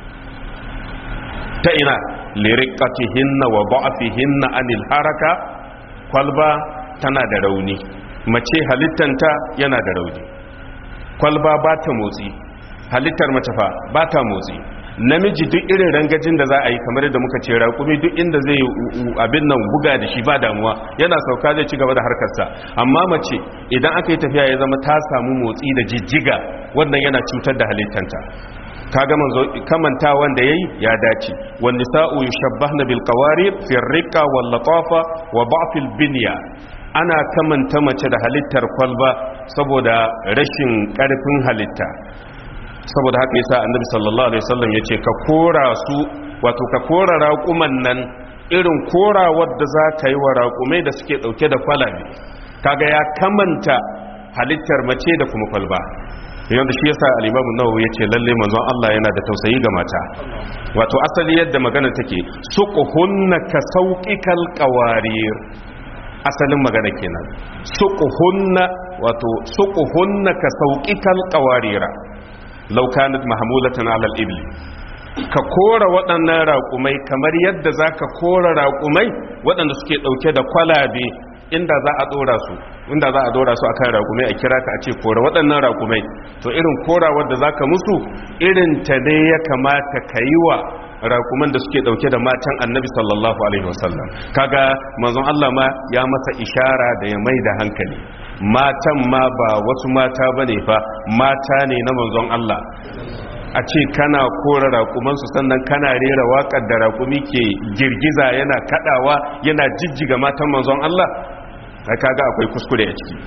A: ta ina liriqatihinna wa da'fihinna anil haraka kwalba tana da rauni mace halittanta yana da rauni kwalba ba ta motsi halittar mace fa ba ta motsi namiji duk irin rangajin da za a yi kamar da muka ce raƙumi duk inda zai abin nan buga da shi ba damuwa yana sauka zai ci gaba da harkarsa amma mace idan aka yi tafiya ya zama ta samu motsi da jijjiga wannan yana cutar da halittanta kaga manzo kamanta wanda yayi ya dace wan nisa'u yushabbahna bil qawarib fi ar-riqa wal latafa wa da'f al binya ana kamanta mace da halittar kwalba saboda rashin karfin halitta saboda haka yasa annabi sallallahu alaihi wasallam yace ka kora su wato ka kora raƙuman nan irin korawar da za ka yi wa raƙumai da suke dauke da kwalabe kaga ya kamanta halittar mace da kuma kwalba yanda shi yasa al-Imam an-Nawawi yace lalle manzon Allah yana da tausayi ga mata wato asali yadda magana take suquhunna ka sauqikal qawarir asalin magana kenan suquhunna wato suquhunna ka sauqikal qawarira law kanat mahmulatan ala al-ibl ka kora waɗannan raƙumai kamar yadda zaka kora raƙumai waɗanda suke dauke da kwalabe inda za a dora su inda za a dora su akan raƙumai a kira ka a ce kora waɗannan raƙumai to irin korawar da zaka musu irin ta ne ya kamata kai wa raƙuman da suke dauke da matan annabi sallallahu alaihi wasallam kaga manzon Allah ma ya masa ishara da ya mai da hankali matan ma ba wasu mata bane fa mata ne na manzon Allah a ce kana kora raƙumansu sannan kana rera waƙar da raƙumi ke girgiza yana kaɗawa yana jijjiga matan manzon Allah kai kaga akwai kuskure a ciki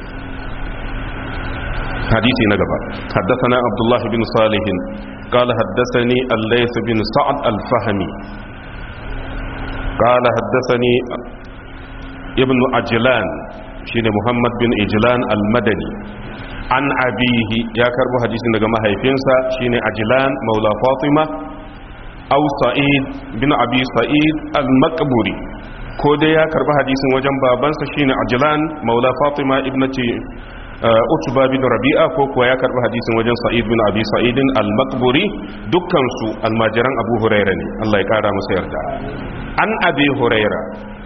A: hadisi na gaba haddathana Abdullah bin Salih قال حدثني الليث بن سعد الفهمي قال حدثني ابن عجلان شين محمد بن عجلان المدني an abihi ya karbo hadisin daga mahaifinsa shine ajlan maula fatima aw sa'id bin abi sa'id al-maqburi ko dai ya karbo hadisin wajen babansa shine ajlan maula fatima ibnati utba bin rabi'a ko kuwa ya karbo hadisin wajen sa'id bin abi sa'id al-maqburi dukkan su almajiran abu huraira ne Allah ya kara masa yarda an abi huraira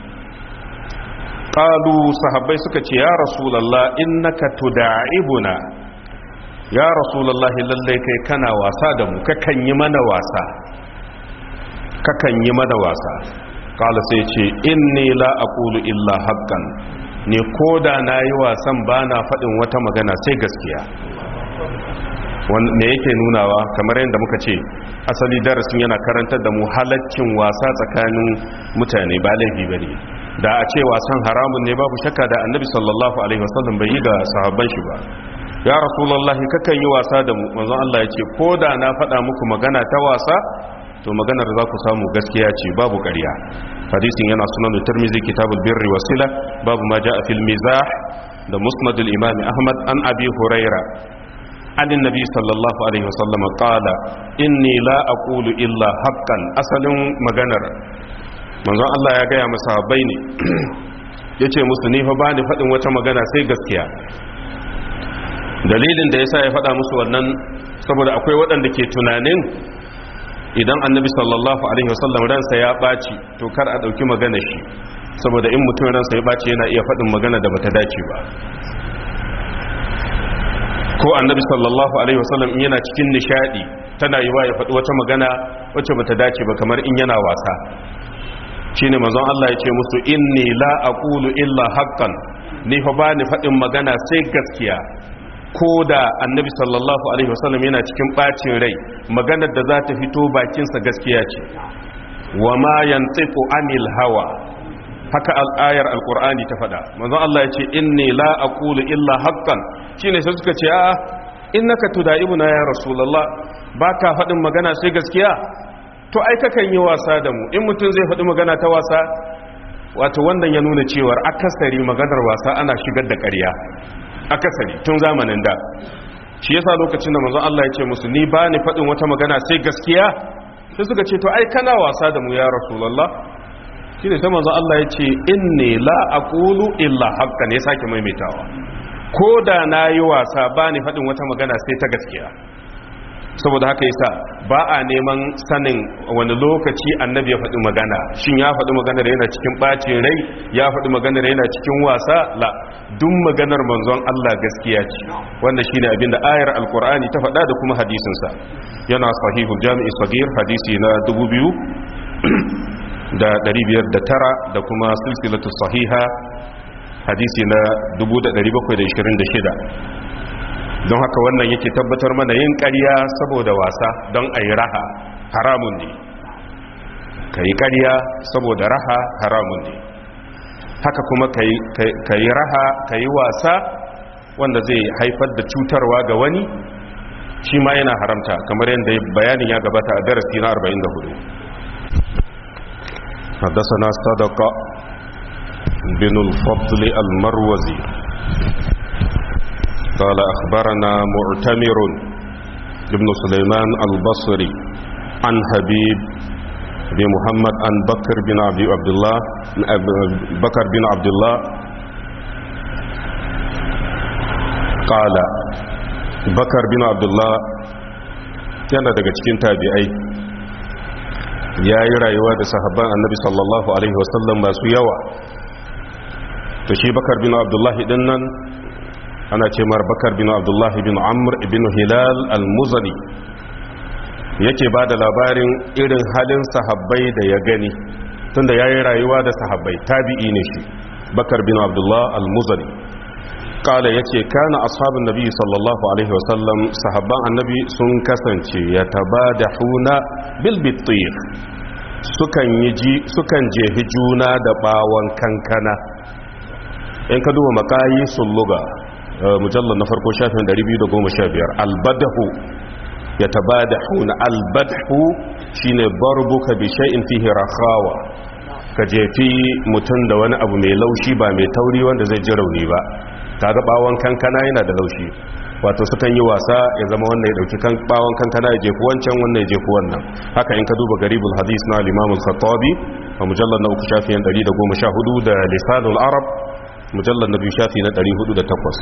A: qalu sahabbai suka ce ya rasulullah innaka tuda'ibuna ya rasulullah lalle kai kana wasa da mu kakan yi mana wasa kakan yi mana wasa qala sai ce inni la aqulu illa haqqan ne koda nayi wasan bana fadin wata magana sai gaskiya me yake nunawa kamar yadda muka ce asali darasin yana karantar da mu halaccin wasa tsakanin mutane ba laifi bane da a ce wasan haramun ne babu shakka da annabi sallallahu alaihi wasallam bai yi ga sahabban shi ba ya rasulullahi kakan yi wasa da mu manzon Allah ya ce ko da na faɗa muku magana ta wasa to maganar za ku samu gaskiya ce babu ƙarya hadisin yana sunan tirmizi kitabul birri wasila babu ma jaa fil mizah da musnad al imam ahmad an abi huraira anin nabi sallallahu alaihi wasallam qala inni la aqulu illa haqqan. asalin maganar manzon Allah ya gaya masa sahabbai ne yace musu ni fa bani fadin wata magana sai gaskiya. dalilin da yasa ya fada musu wannan saboda akwai waɗanda ke tunanin idan annabi sallallahu alaihi wasallam ransa ya baci to kar a dauki magana shi, saboda in mutum ransa ya baci yana iya fadin magana da bata dace ba. ko annabi sallallahu alaihi wasallam in yana cikin nishadi tana yiwa ya faɗi wata magana wacce bata dace ba, kamar in yana wasa. shine manzon Allah ya ce musu inni la aqulu illa haqqan, ni fa ba ni faɗin magana sai gaskiya. ko da annabi sallallahu alaihi wasallam yana cikin bacin rai, maganar da za ta fito bakinsa gaskiya ce. wa ma yantiqu anil hawa, haka al'ayar alqur'ani ta faɗa. manzon Allah ya ce inni la aqulu illa haqqan, shine sai suka ce a innaka tudaibuna ya rasulullah, baka faɗin magana sai gaskiya. to ai kakan yi wasa da mu, in mutum zai faɗi magana ta wasa, wato wannan ya nuna cewar akasari maganar wasa ana shigar da ƙarya, akasari tun zamanin da. shi yasa lokacin da manzon Allah ya ce musu ni ba ni faɗin wata magana sai gaskiya, sai suka ce to ai kana wasa da mu ya rasulullah. shine sai manzon Allah ya ce inni la aqulu illa haqqan, ya sake maimaitawa, ko da nayi wasa ba ni faɗin wata magana sai ta gaskiya. saboda haka yasa ba a neman sanin wani lokaci annabi ya faɗi magana, shin ya faɗi maganar yana cikin ɓacin rai, ya faɗi maganar yana cikin wasa, la duk maganar manzon Allah gaskiya ce. wanda shine abinda ayar alqur'ani ta faɗa da kuma hadisin sa. yana sahihul jami'i sagir hadisi na dubu biyu da ɗari biyar da tara da kuma silsilatu sahiha hadisi na dubu da ɗari bakwai da ishirin da shida. don haka wannan yake tabbatar mana yin ƙarya saboda wasa don a yi raha haramun ne. ka yi ƙarya saboda raha haramun ne, haka kuma ka yi raha ka yi wasa wanda zai haifar da cutarwa ga wani, shi ma yana haramta, kamar yadda bayanin ya gabata a darasi na arba'in da hudu. حدثنا صدقة بن الفضل المروزي قال أخبرنا معتمر بن سليمان البصري عن حبيب بن محمد عن بكر بن عبد الله بكر بن عبد الله قال بكر بن عبد الله كان daga cikin tabi'ai, ya yi rayuwa da sahabban annabi sallallahu alaihi wasallam masu yawa. to shi bakar bin abdullahi din nan ana ce mar bakar bin abdullahi bin amr ibn hilal al-muzani, yake ba da labarin irin halin sahabbai da ya gani, tunda ya yi rayuwa da sahabbai, tabi'i ne shi bakar bin abdullahi al-muzani. kala ya ce kana ashabin nabi sallallahu alaihi wasallam, sahabban annabi sun kasance ya taba da huna bilbittir, sukan jehi juna da bawon kankana. in ka duba makayi sulluga mujallar na farko shafin ɗari biyu da goma sha biyar, albadahu ya taba da huna, albadahu shine barbuka bi shay'in fihi rakhawa, ka jefi mutum da wani abu mai laushi ba mai tauri wanda zai ji rauni ba. kaga bawon kankana yana da laushi, wato sukan yi wasa ya zama wannan ya dauki kan bawon kankana ya jefu wancan, wannan ya jefu wannan. haka in ka duba garibul hadis na al-imam al-khattabi a mujallad na uku shafi ɗari da goma sha hudu da lisanul arab mujallad na biyu shafi na ɗari hudu da takwas.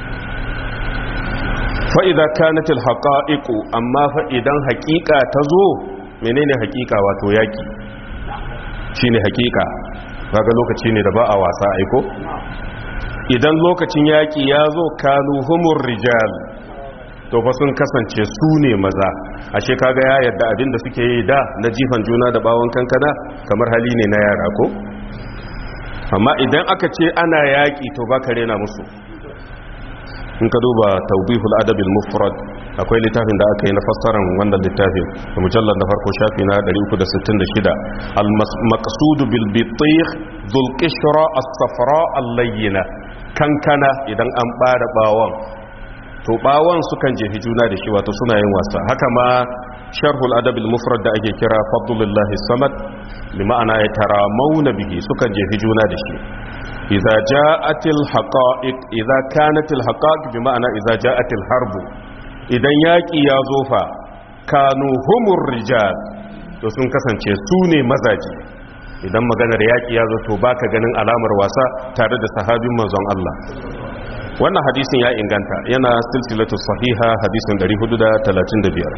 A: fa idza kanat al-haqa'iq, amma fa idan haqiqa ta zo, menene haqiqa? wato yaki shine haqiqa. kaga lokaci ne da ba a wasa aiko. idan lokacin yaƙi ya zo kanu humur rijal, to fa sun kasance su ne maza. ashe kaga ya yadda abinda suke yi da na jifan juna da bawon kankana kamar hali ne na yara ko. amma idan aka ce ana yaƙi to ba ka rena musu. in ka duba tawbihul adabil mufrad, akwai littafin da aka yi na fassaran wannan littafin da mujallar na farko shafi na ɗari uku da sittin da shida. al-maqsud bil bitikh dhul qishra as-safra al-layyina, kankana idan an bara bawon to bawon sukan jefi juna da shi, wato suna yin wasa. haka ma sharhul adab al-mufrad da ake kira fadlullahi samad, bi ma'ana ya taramawna bihi, sukan jefi juna da shi. idza ja'atil haqa'iq, idza kanatil haqa'iq bi ma'ana idza ja'atil harbu, idan yaƙi ya zo fa kanu humur rijal to sun kasance su ne mazaji. Idan maganar yaƙi ya zo to baka ganin alamar wasa tare da sahabin manzon Allah. Wannan hadisin ya inganta, yana silsilatu sahiha hadisin ɗari hudu da talatin da biyar.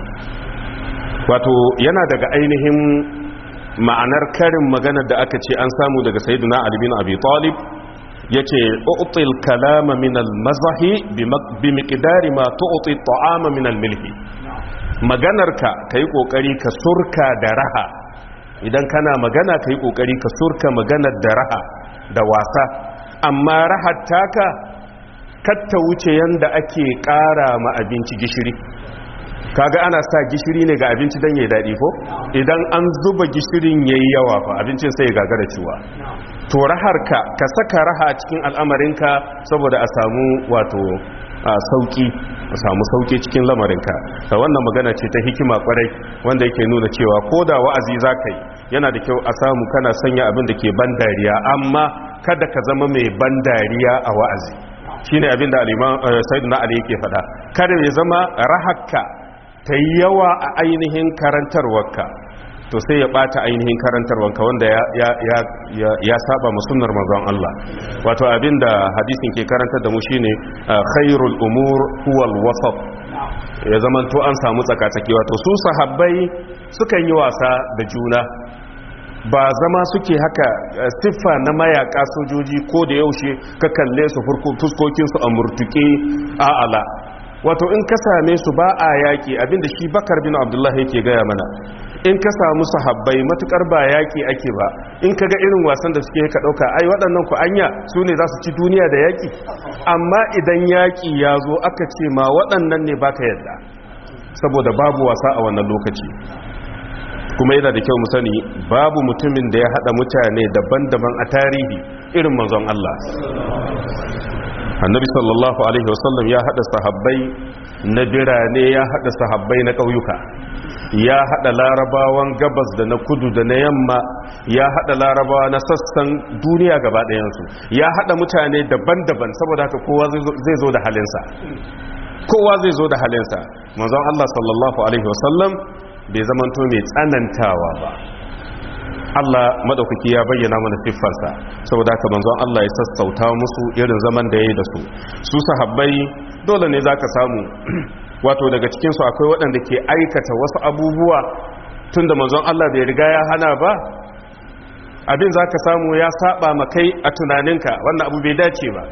A: Wato yana daga ainihin ma'anar karin maganar da aka ce an samu daga sayyidina Ali bin Abi Talib, yace u'til kalama min al-mazahi bi miqdari ma tu'ti at-ta'ama min al-milhi. Maganarka kai kokari ka surka da raha. Idan kana magana kai kokari ka surka maganar da raha da wasa, amma rahar taka katta wuce yanda ake ƙara ma abinci gishiri. Kaga ana sa gishiri ne ga abinci dan yayi dadi ko? Idan an zuba gishirin yayi yawa fa abincin sai ya gagara ciwa. To raharka ka saka raha cikin al'amarinka saboda a samu wato sauki, a samu sauki cikin lamarinka. Ta wannan magana ce ta hikima kwarai wanda yake nuna cewa koda wa'azi zaka yi yana da kyau a samu kana sanya abin da ke ban dariya, amma kada ka zama mai ban dariya a wa'azi. Shine abin da al-Imam Sayyidina Ali yake faɗa. Kada ya zama rahakka ta yi yawa a ainihin karantarwarka, to sai ya bata ainihin karantarwarka wanda ya, ya, ya, ya, ya saba musunnar manzon Allah. Wato abinda hadisin ke karantar da mu shine khairul umur huwal wasat, ya zamanto an samu tsakatsaki. Wato su sahabbai sukan yi wasa da juna, ba zama suke haka siffa na mayaka sojoji ko da yaushe ka kalle su fuskokinsu a murtuke a'ala. Wato in ka same su ba a yaƙi, abinda shi Bakar bin Abdullahi yake gaya mana, in ka samu sahabbai matukar ba yaƙi ake ba, in ka ga irin wasan da suke ka ɗauka ai waɗannan ku anya su ne za su ci duniya da yaƙi. Amma idan yaƙi ya zo aka ce ma waɗannan ne baka yadda, saboda babu wasa a wannan lokaci. Kuma yana da kyau mu sani babu mutumin da ya haɗa mutane daban-daban a tarihi irin manzon Allah. Annabi sallallahu alaihi wasallam ya hada sahabbai na birane, ya hada sahabbai na ƙauyuka, ya hada larabawan gabas da na kudu da na yamma, ya hada larabawa na sassan duniya gaba ɗayansu, ya hada mutane daban-daban, saboda haka kowa zai zo da halinsa kowa zai zo da halinsa. Manzon Allah sallallahu alaihi wasallam bai zamanto mai tsanantawa ba. Allah madaukaki ya bayyana mana siffarsa, saboda haka manzon Allah ya sassauta musu irin zaman da yayi da su. Su sahabbai dole ne zaka samu wato daga cikin su akwai waɗanda ke aikata wasu abubuwa tunda manzon Allah bai riga ya hana ba, abin zaka samu ya saba makai a tunaninka, wannan abu bai dace ba.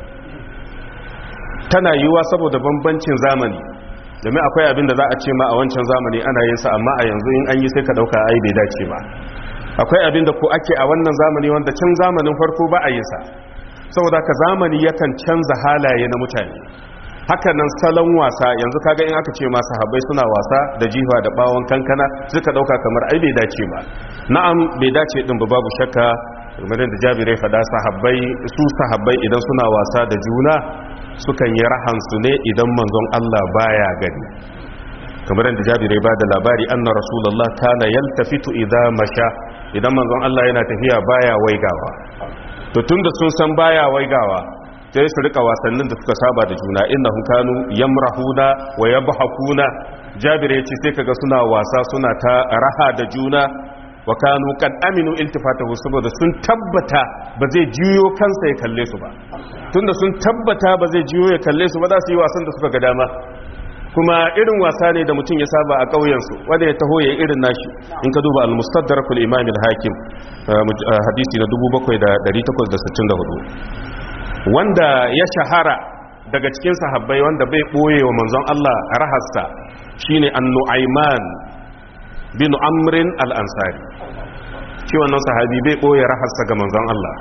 A: Tana yiwuwa saboda bambancin zamani, domin akwai abin da za a ce ma a wancan zamani ana yin sa, amma a yanzu in an yi sai ka dauka ai bai dace ba. Akwai abin da ko ake a wannan zamani wanda can zamanin farko ba a yi sa, saboda ka zamani yakan canza halaye na mutane. Hakanan salon wasa, yanzu kaga in aka ce ma sahabbai suna wasa da jifa da bawon kankana, suka dauka kamar ai bai dace ba. Na'am bai dace din ba, babu shakka. Kamar da Jabirai fada, sahabbai su sahabbai idan suna wasa da juna sukan yi rahansu ne idan manzon Allah baya gani. Kamar da Jabirai ba da labari, anna rasulullah kana yaltafitu idza masha, idan manzon Allah yana tafiya baya waigawa. To tunda sun san baya waigawa, sai su rika wasannin da suka saba da juna, innahum kanu yamrahuna wa yabhakuna. Jabir yace sai kaga suna wasa suna ta raha da juna, wa kanu qad aminu iltifatahu, saboda sun tabbata ba zai jiyo kansa ya kalle su ba. Tunda sun tabbata ba zai jiyo ya kalle su ba, za su yi wasan da suka ga dama. Kuma irin wasa ne da mutum ya saba a ƙauyensu, wanda ya taho ya irin nashi. In ka duba al-mustadrakul imam al-hakim hadisi na dubu bakwai da ɗari takwas da sittin da hudu, wanda ya shahara daga cikin sahabbai wanda bai boye wa manzon Allah rahassa, shine an-nu'ayman bin amrin al-ansari. Shi wannan sahabi bai boye rahassa ga manzon Allah.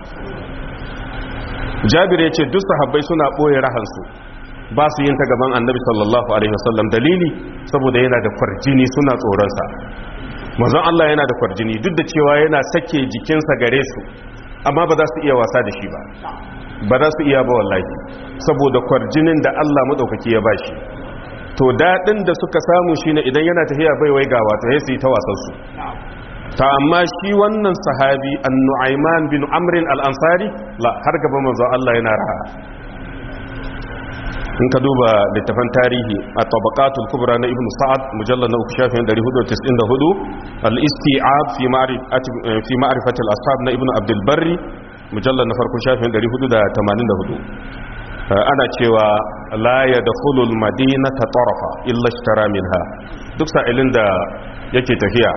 A: Jabir ya ce duk sahabbai suna boye rahansu, ba su yin ta gaban annabi sallallahu alaihi wasallam. Dalili saboda yana da kwarjini, suna tsoronsa. Manzon Allah yana da kwarjini, duk da cewa yana sake jikinsa gare su, amma ba za su iya wasa da shi ba, ba za su iya ba wallahi, saboda kwarjinin da Allah madaukaki ya bashi. To dadin da suka samu shine idan yana tafiya bai waigawa, to sai su yi ta wasan su. Ta amma shi wannan sahabi an-Nu'ayman bin Amr al-Ansari la, har gaba manzon Allah yana raha. in ka duba littafan tarihi a tabaqatul kubra na ibn sa'ad mujallal na uku shafin ɗari hudu da tis'in da hudu al-isti'ab fi ma'rifati fi ma'rifati al-ashab na ibn abdul barri mujallal na farko shafin ɗari hudu da tamanin da hudu ana cewa la yadkhulu al-madinata tarafa illa ishtara minha duk sa'ilin da yake tafiya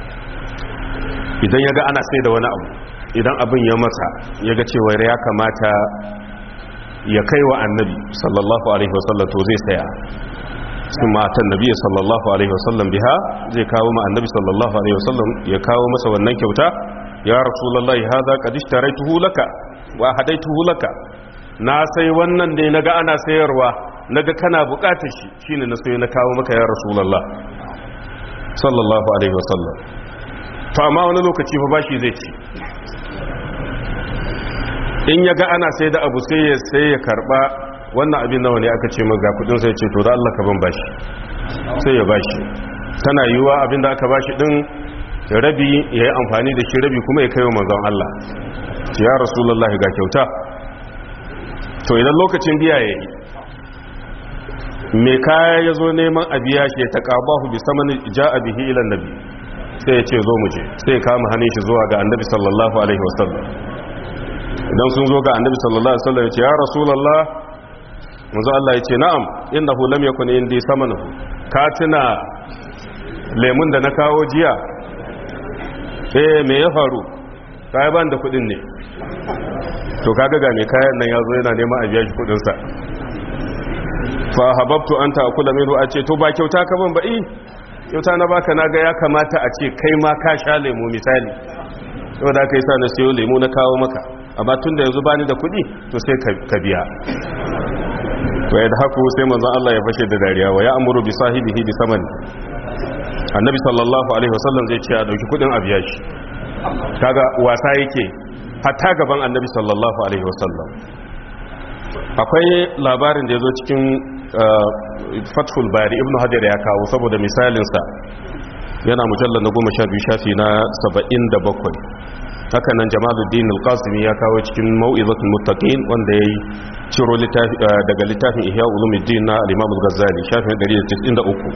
A: idan yaga ana sai da wani abu idan abin ya masa yaga cewa ya kamata ya kai wa annabi sallallahu alaihi wasallam to zai saya sun matan nabi sallallahu alaihi wasallam biha zai kawo ma annabi sallallahu alaihi wasallam ya kawo masa wannan kyauta ya rasulullahi hadha qad ishtaraytuhu laka wa hadaytuhu laka na sai wannan dai naga ana sayarwa naga kana bukatar shi shine na sai na kawo maka ya rasulullah sallallahu alaihi wasallam to amma wani lokaci fa bashi zai ci in ya ga ana sai da abu sai ya sai ya karba wannan abin nawa ne aka ce maga kudin sai ce to da Allah ka ban bashi sai ya bashi tana yiwa abin da aka bashi din rabi ya yi amfani da shi rabi kuma ya kai wa manzon Allah ya rasulullahi ga kyauta to idan lokacin biya yayi me kaya yazo neman a biya shi ta qabahu bi samani jaa bihi ila annabi sai ya ce zo mu je sai ya kama hannun shi zuwa ga annabi sallallahu alaihi wasallam idan sun zo ga annabi sallallahu alaihi wasallam ya ce ya rasulullah manzo Allah ya ce na'am innahu lam yakun indi samanuhu ka tuna lemun da na kawo jiya eh me ya faru kai ban da kudin ne to kaga ga me kayan nan yazo yana neman a biya shi kudin sa fa hababtu anta akula minhu a ce to ba kyauta ka ban ba eh kyauta na baka naga ya kamata a ce kai ma ka sha lemu misali yau da kai sa na siyo lemu na kawo maka amma tun da yanzu bani da kuɗi to sai ka biya wa yadda haku sai manzon Allah ya fashe da dariya wa ya amuru bi sahibihi bi saman annabi sallallahu alaihi wasallam zai ce a dauki kuɗin a biya shi kaga wasa yake hatta gaban annabi sallallahu alaihi wasallam akwai labarin da yazo cikin fathul bari ibnu hajar ya kawo saboda misalinsa yana mujallar na goma sha biyu shafi na saba'in da bakwai haka nan jamaluddin al-qasimi ya kawo cikin mau'izatul muttaqin wanda yayi ciro daga littafin ihya ulumuddin na al-imam al-ghazali shafin ɗari da tis'in da uku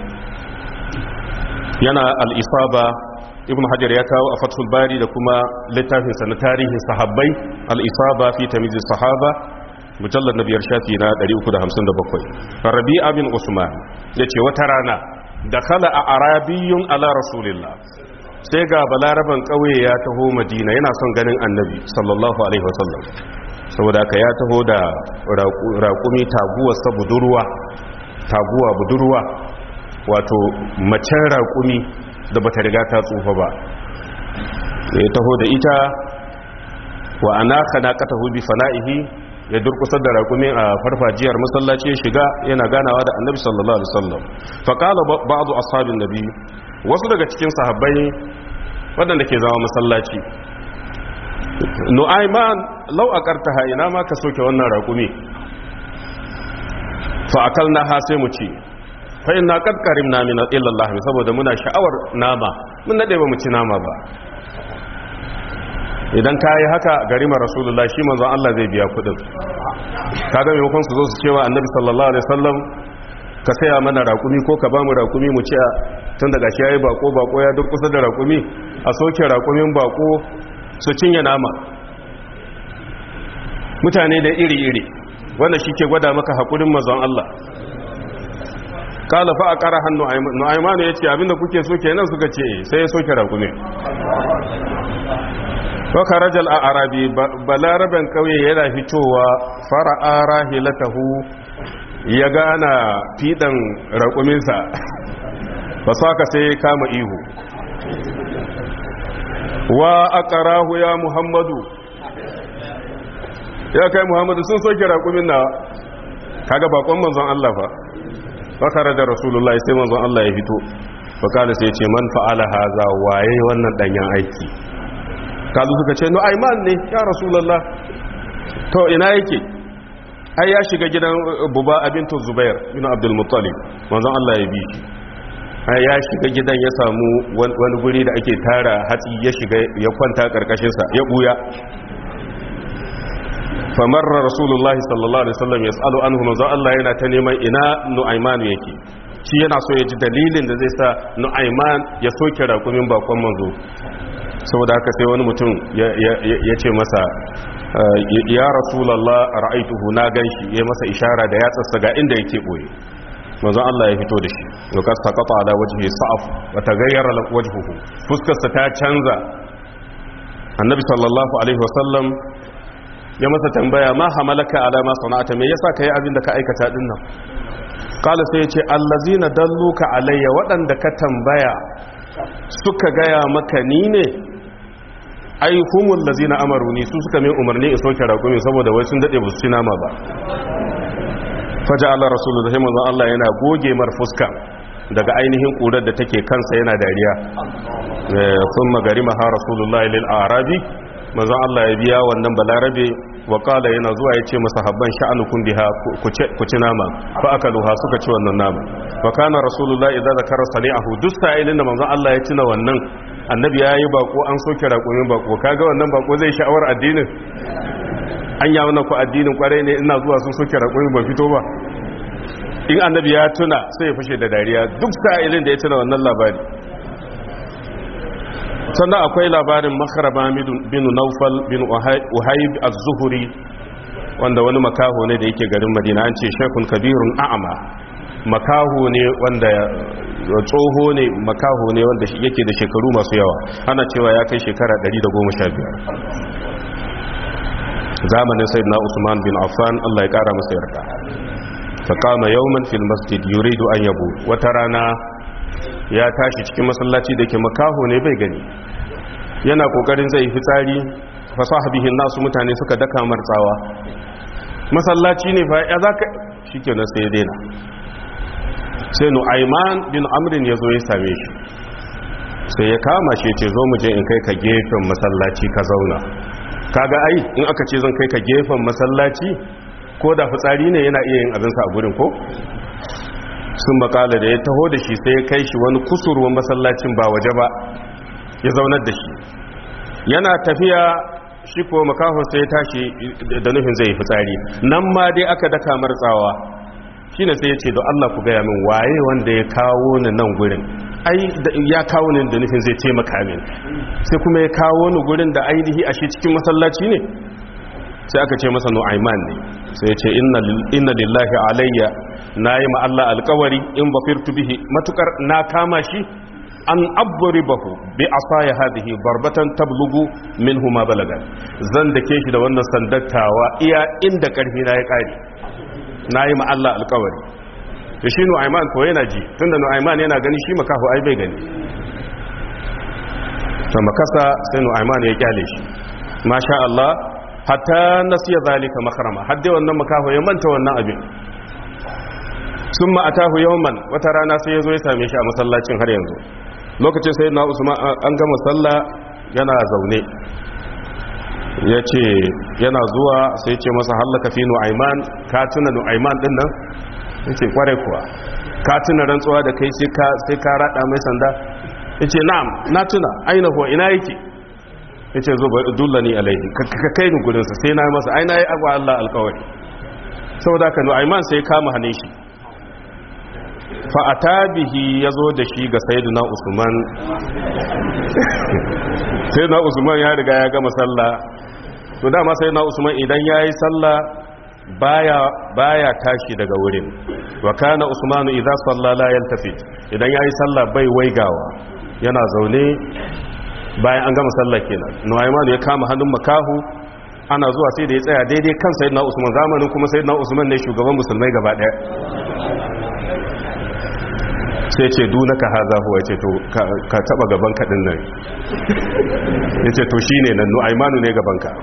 A: yana al-isaba ibnu hajar ya kawo a fathul bari da kuma littafin sa na tarihin sahabbai al-isaba fi tamyiz as-sahaba mujallad na biyar shafi na ɗari uku da hamsin da bakwai rabi'a bin usman yace wata rana dakhala a arabiyyun ala rasulillah sai ga balaraban kauye ya taho madina yana son ganin annabi sallallahu alaihi wasallam saboda haka ya taho da raƙumi taguwar sa budurwa taguwa budurwa wato macen raƙumi da bata riga ta tsufa ba ya taho da ita wa anaka naqatahu bi fana'ihi ya durkusar da raƙumin a farfajiyar masallaci ya shiga yana ganawa da annabi sallallahu alaihi wasallam fa qala ba'du ashabin nabi wasu daga cikin sahabbai waɗanda ke zama masallaci nu'ayman law aqartaha ina ma ka soke wannan raƙumi fa akalnaha sai mu ci fa inna qad qarimna min illa Allah saboda muna sha'awar nama mun nade ba mu ci nama ba idan ka yi haka garima rasulullah shi manzon Allah zai biya kudin kaga maimakon su zo su cewa annabi sallallahu alaihi wasallam ka saya mana raƙumi ko ka ba mu raƙumi mu ci tun daga shi yayi bako bako ya duk kusa da raƙumi a soke raƙumin bako su cinye nama mutane da iri iri wanda shike gwada maka hakurin manzon Allah kala fa aqara hannu nu'ayman yace abinda kuke so kenan suka ce sai ya soke raƙumi waka rajal a arabi balaraben kauye yana fitowa fara'a rahilatahu ya gana fidan raƙuminsa ba saka sai kama ihu wa aqarahu ya muhammadu ya kai muhammadu sun soke raƙumin na kaga bakon manzon Allah fa waka rajal rasulullahi sai manzon Allah ya fito fakala sai ya ce man fa'ala haza waye wannan danyen aiki kazu suka ce nu'ayman ne ya rasulullah to ina yake ai ya shiga gidan buba bintu zubair bin abdul muttalib manzon Allah ya bi shi ai ya shiga gidan ya samu wani guri da ake tara hatsi ya shiga ya kwanta karkashin sa ya buya famarra rasulullahi sallallahu alaihi wasallam yas'alu anhu manzo Allah yana ta neman ina Nu'ayman yake shi yana so ya ji dalilin da zai sa Nu'ayman ya soke rakumin bakon manzo saboda haka sai wani mutum ya ce masa ya rasulullah ra'aituhu na ganshi ya masa ishara da yatsarsa ga inda yake boye manzo Allah ya fito da shi lokacin saqata ala wajhi sa'af wa taghayyara wajhuhu fuskarsa ta canza annabi sallallahu alaihi wasallam ya masa tambaya ma hamalaka ala ma sana'ata me yasa kai abin da ka aikata din nan kala sai ya ce allazina dalluka alayya wadanda ka tambaya suka gaya maka ni ne ai humul lazina amaruni su suka min umarni in soke raƙumi saboda wai sun dade ba su ci nama ba faja'ala rasulullahi manzo Allah yana goge mar fuska daga ainihin kurar da take kansa yana dariya thumma garima ha rasulullahi lil arabi manzo Allah ya biya wannan balarabe wa qala yana zuwa yace masa habban sha'anukum biha ku ci nama fa akaluha suka ci wannan nama wa kana rasulullahi idza zakara sani'ahu duk sa'ilin da manzo Allah ya tuna wannan annabi yayi bako an soke raƙumin bako kaga wannan bako zai sha'awar addinin an ya wannan ku addinin kwarai ne ina zuwa sun soke raƙumin ba fito ba in annabi ya tuna sai ya fashe da dariya duk sa'ilin da ya tuna wannan labari sannan akwai labarin makaraba bin naufal bin uhayb az-zuhri wanda wani makaho ne da yake garin madina an ce shekun kabirun a'ama makaho ne wanda tsoho ne makaho ne wanda yake da shekaru masu yawa ana cewa ya kai shekara ɗari da goma sha biyar zamanin sayyidina usman bin affan Allah ya kara masa yarda fa kama yawman fil masjid yuridu an yabu wata rana ya tashi cikin masallaci da ke makaho ne bai gani yana kokarin zai fitsari fa sahabihin nasu mutane suka daka martsawa masallaci ne fa ya zaka shikenan sai ya daina sai Nu'ayman bin Amrin yazo ya same shi sai ya kama shi ya ce zo mu je in kai ka gefen masallaci ka zauna kaga ai in aka ce zan kai ka gefen masallaci ko da fitsari ne yana iya yin abinsa a gurin ko sun makala da ya taho da shi sai ya kai shi wani kusurwan masallacin ba waje ba ya zaunar da shi yana tafiya shi ko makahon sai ya tashi da nufin zai fitsari nan ma dai aka daka martsawa shi ne sai ya ce don Allah ku gaya min waye wanda ya kawo ni nan gurin ai ya kawo ni da nufin zai taimaka min sai kuma ya kawo ni gurin da ainihi a shi cikin masallaci ne sai aka ce masa Nu'ayman ne sai ya ce inna lillahi alayya nayi ma Allah alƙawari in bafirtu bihi matukar na kama shi an abribahu bi asaya hadhihi barbatan tablugu minhu ma balaga zan dake shi da wannan sandattawa iya inda karfi na ya kare nayi ma Allah alƙawari to shi Nu'ayman ko yana ji tunda Nu'ayman yana gani shi makaho ai bai gani to makasa sai Nu'ayman ya kyale shi masha Allah hatta nasiya zalika makarama hadde wannan makaho ya manta wannan abin summa atahu yawman wata rana sai yazo ya same shi a masallacin har yanzu lokacin sai na Usman an gama sallah yana zaune yace yana zuwa sai yace masa hallaka fi Nu'ayman ka tuna Nu'ayman din nan yace kware kuwa ka tuna rantsuwa da kai sai ka sai ka rada mai sanda yace na'am na tuna aina huwa ina yake ya ce zo bai dullani alaihi ka kai ni gudunsa sai na masa aina ya agwa Allah alkawari saboda ka Nu'ayman sai kama hannun shi fa'ata bihi ya zo da shi ga sayyiduna Usman sayyiduna Usman ya riga ya gama sallah to dama sayyiduna Usman idan ya yi sallah baya baya tashi daga wurin wa kana Usmanu idza salla la yaltafit idan ya yi sallah bai waigawa yana zaune bayan an gama sallah kenan Nu'ayman ya kama hannun makahu ana zuwa sai da ya tsaya daidai kan sayyidina Usman zamanin kuma sayyidina Usman ne shugaban musulmai gaba daya sai ce dunaka haza huwa yace to ka taba gaban ka din nan yace to shine nan Nu'ayman ne gaban ka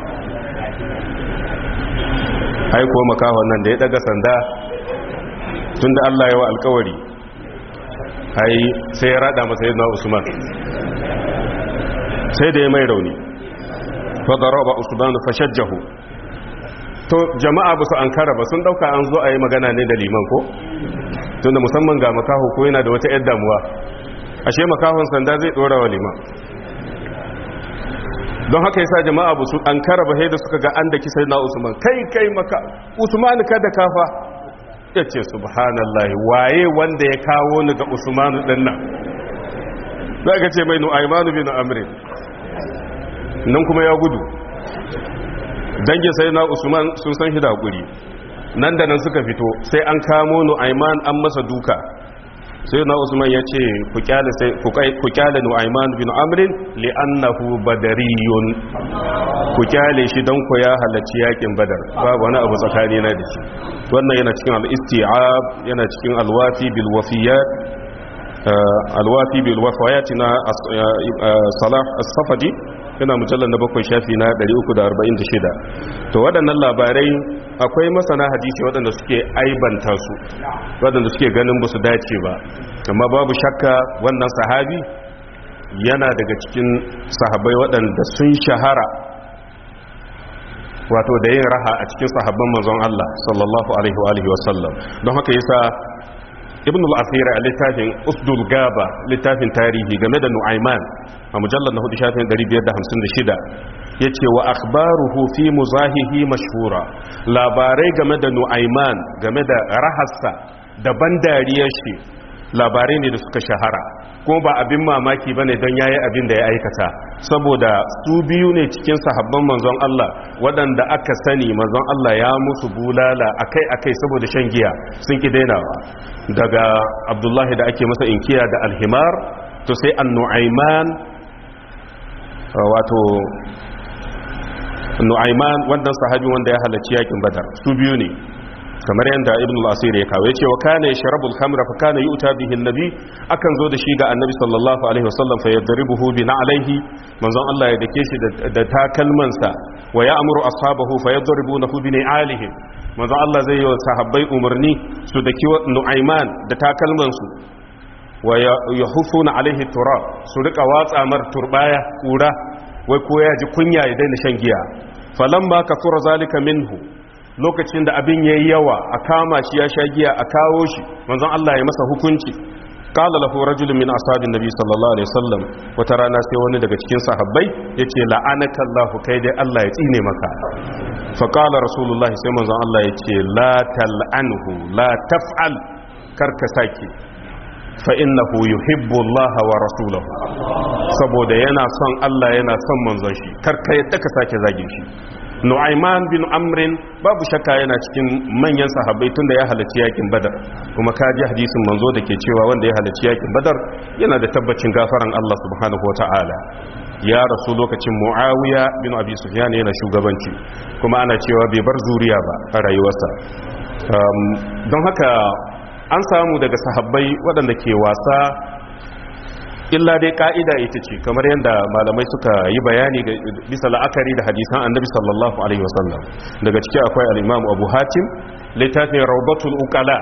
A: ai ko makahon nan da ya daga sanda tunda Allah ya wa alƙawari ai sai ya rada masa sayyidina Usman sai da ya mai rauni fadaraba usman fashajjahu to jama'a ba su ankara ba sun dauka an zo a yi magana ne da liman ko tunda musamman ga makaho ko yana da wata yar damuwa ashe makahon sanda zai dora wa liman don haka yasa jama'a ba su an karaba da suka ga an daki sayyidina Usman kai kai maka Usman ka da kafa yace subhanallahi waye wanda ya kawo ni ga Usman din nan zaka ce mai Nu'ayman bin Amr nan kuma ya gudu dangin sayyidina Usman sun san shi da hakuri nan da nan suka fito sai an kamo Nu'ayman an masa duka sai na Usman ya ce ku kyale Nu'ayman bin Amrin li'annahu badariyun ku kyale shi don ku ya halarci yakin badar babu wani abu tsakani na da shi wannan yana cikin al-isti'ab yana cikin al-wafi bil wafiyat al-wafi bil wafayat na Salah as-Safadi yana mujallal na bakwai shafi na ɗari uku da arba'in da shida. To waɗannan labarai akwai masana hadisi waɗanda suke aibanta su waɗanda suke ganin ba su dace ba, amma babu shakka wannan sahabi yana daga cikin sahabbai waɗanda sun shahara wato da yin raha a cikin sahabban manzon Allah sallallahu alaihi wa alihi wasallam. Don haka yasa ibn al-asir a littafin usdul gaba littafin tarihi game da Nu'ayman a mujallar na hudu shafin ɗari biyar da hamsin da shida ya ce wa akhbaruhu fi muzahihi mashhura, labarai game da Nu'ayman game da rahassa da ban dariyar shi labarai ne da suka shahara, kuma ba abin mamaki bane don yayi abin da ya aikata, saboda su biyu ne cikin sahabban manzon Allah waɗanda aka sani manzon Allah ya musu bulala akai-akai saboda shan giya sun ki dainawa, daga Abdullahi da ake masa inkiya da alhimar, to sai an-Nu'ayman wato Nu'ayman wannan sahabi wanda ya halarci yakin Badar, su biyu ne kamar yadda ibn al-asir ya kawo yace wa kana yashrabul khamra fa kana yu'ta bihi an-nabi, akan zo da shi ga annabi sallallahu alaihi wasallam fa yadribuhu bi na'lihi, manzon Allah ya dake shi da takalman sa, wa ya'muru ashabahu fa yadribunahu bi ni'alihim, manzon Allah zai yi sahabbai umarni su daki Nu'ayman da takalman su, wa yahufuna alaihi turab, su rika watsa mar turbaya kura wai ko ya ji kunya ya daina shan giya. falamma kafura zalika minhu, lokacin da abin yayi yawa a kama shi ya sha giya a kawo shi manzon Allah ya masa hukunci, qala lahu rajulun min ashabin nabi sallallahu alaihi wasallam, wata rana sai wani daga cikin sahabbai yace la'anaka Allah, kai dai Allah ya tsine maka. fa qala rasulullahi, sai manzon Allah yace la tal'anhu la taf'al, karka sake, fa innahu yuhibbu Allah wa rasulahu, saboda yana son Allah yana son manzon shi, karka yadda ka sake zage shi. Nu'ayman bin Amrin babu shakka yana cikin manyan sahabbai tunda ya halarci yakin Badar, kuma kaji hadisin manzo da ke cewa wanda ya halarci yakin Badar yana da tabbacin gafaran Allah subhanahu wata'ala. Ya rasu lokacin Muawiya bin Abi Sufyan yana shugabanci, kuma ana cewa bai bar zuriya ba a rayuwarsa. Don haka an samu daga sahabbai waɗanda ke wasa, illa dai ka'ida ita ce kamar yadda malamai suka yi bayani bisa la'akari da hadisan annabi sallallahu alaihi wasallam. Daga ciki akwai al-imam Abu Hatim littafin Rawdatul Uqala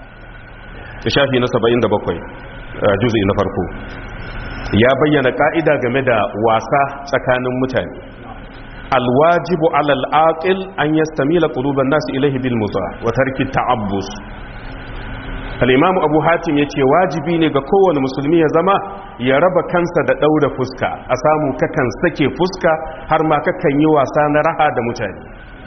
A: da shafi na saba'in da bakwai juz'i na farko, ya bayyana ka'ida game da wasa tsakanin mutane. Al-wajibu 'ala al-aqil an yastamila quluban nas ilayhi bil muzah wa tarki ta'abbus. Al-imam Abu Hatim yace wajibi ne ga kowane musulmi ya zama ya raba kansa da daura fuska, a samu kakan sake fuska har ma kakan yi wasa na raha da mutane,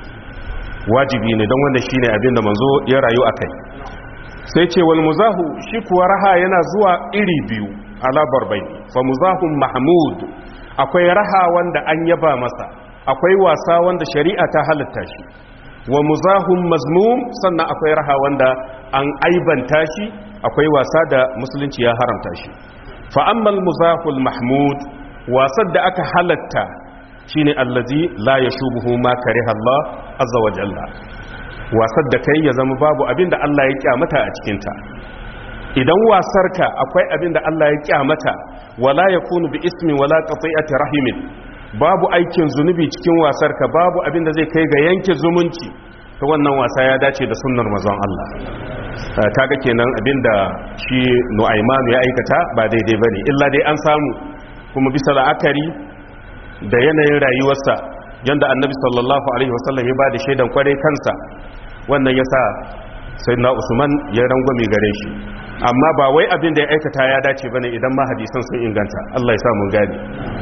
A: wajibi ne don wanda shine abin da manzo ya rayu akai. Sai ce wal muzahu, shi kuwa raha yana zuwa iri biyu ala barbai, fa muzahun mahmud, akwai raha wanda an yaba masa, akwai wasa wanda shari'a ta halatta shi, wa muzahun mazmum, sannan akwai raha wanda an aibanta shi, akwai wasa da musulunci ya haramta shi. fa ammal muzahul mahmud, wasan da aka halatta shine allazi la yashubuhu ma kariha Allah azza wa jalla, wasan da kai ya zama babu abinda Allah ya kyamata a cikin ta. Idan wasarka akwai abinda Allah ya kyamata, wala yakunu bi ismin wala qati'ati rahimin, babu aikin zunubi cikin wasarka, babu abinda zai kai ga yanke zumunci, ta wannan wasa ya dace da sunnar manzon Allah. Kaga kenan abinda shi Nu'ayman ya aikata ba daidai bane, illa dai an samu kuma bisa la'akari da yanayin rayuwarsa, yanda annabi sallallahu alaihi wasallam ya bada shaidan kware kansa, wannan yasa sayyidina Usman ya rangwame gare shi, amma ba wai abin da ya aikata ya dace bane idan ma hadisan sun inganta. Allah ya sa mun gane.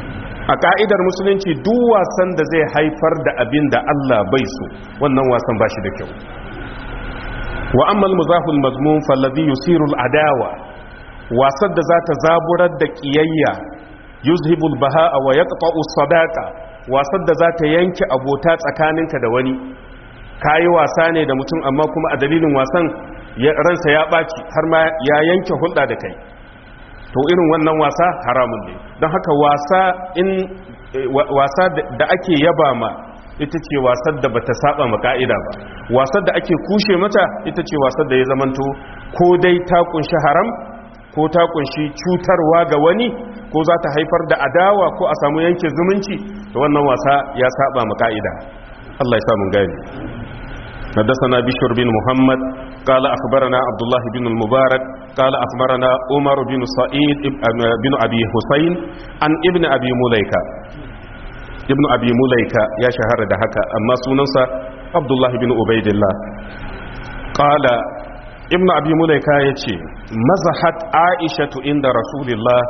A: a ka'idar musulunci duk wasan da zai haifar da abin da Allah bai so wannan wasan ba shi da kyau. wa ammal muzahul mazmum fallazi yusiru al-adawa, wasan da zata zaburar da kiyayya, yuzhibul baha'a wa yaqta'u sadaqa, wasan da zata yanke abota tsakaninka da wani. kayi wasa ne da mutum amma kuma a dalilin wasan ransa ya ɓaci har ma ya yanke hulɗa da kai, to irin wannan wasa haramun ne. don haka wasa in wasa da ake yaba ma ita ce wasar da bata saba ma ka'ida ba. wasar da ake kushe mata ita ce wasar da ya zamanto ko dai ta kunshi haram ko ta kunshi cutarwa ga wani ko za ta haifar da adawa ko a samu yanke zumunci, da wannan wasa ya saba ma ka'ida. Allah ya sa mun gani. حدثنا بشر بن محمد قال أخبرنا عبد الله بن المبارك قال أخبرنا عمر بن سعيد بن أبي حسين عن ابن أبي مليكة. ابن أبي مليكة يا شهر دهكا أما سننسى عبد الله بن عبيد الله قال ابن أبي مليكة يتي مزحت عائشة عند رسول الله.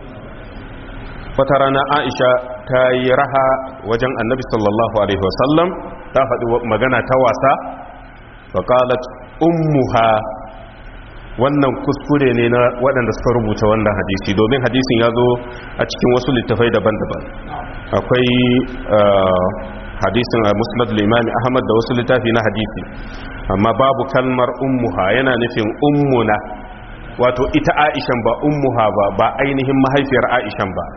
A: فترانا عائشة تايرها وجن النبي صلى الله عليه وسلم ta faɗi magana ta wasa, faƙalat ummuha. wannan kuskure ne na waɗanda suka rubuta wannan hadisi, domin hadisin ya zo a cikin wasu littafai daban-daban. akwai hadisin a musnad al-imami ahmad da wasu littafi na hadisi, amma babu kalmar ummuha, yana nufin ummuna, wato ita aishan ba ummuha ba, ba ainihin mahaifiyar aishan ba.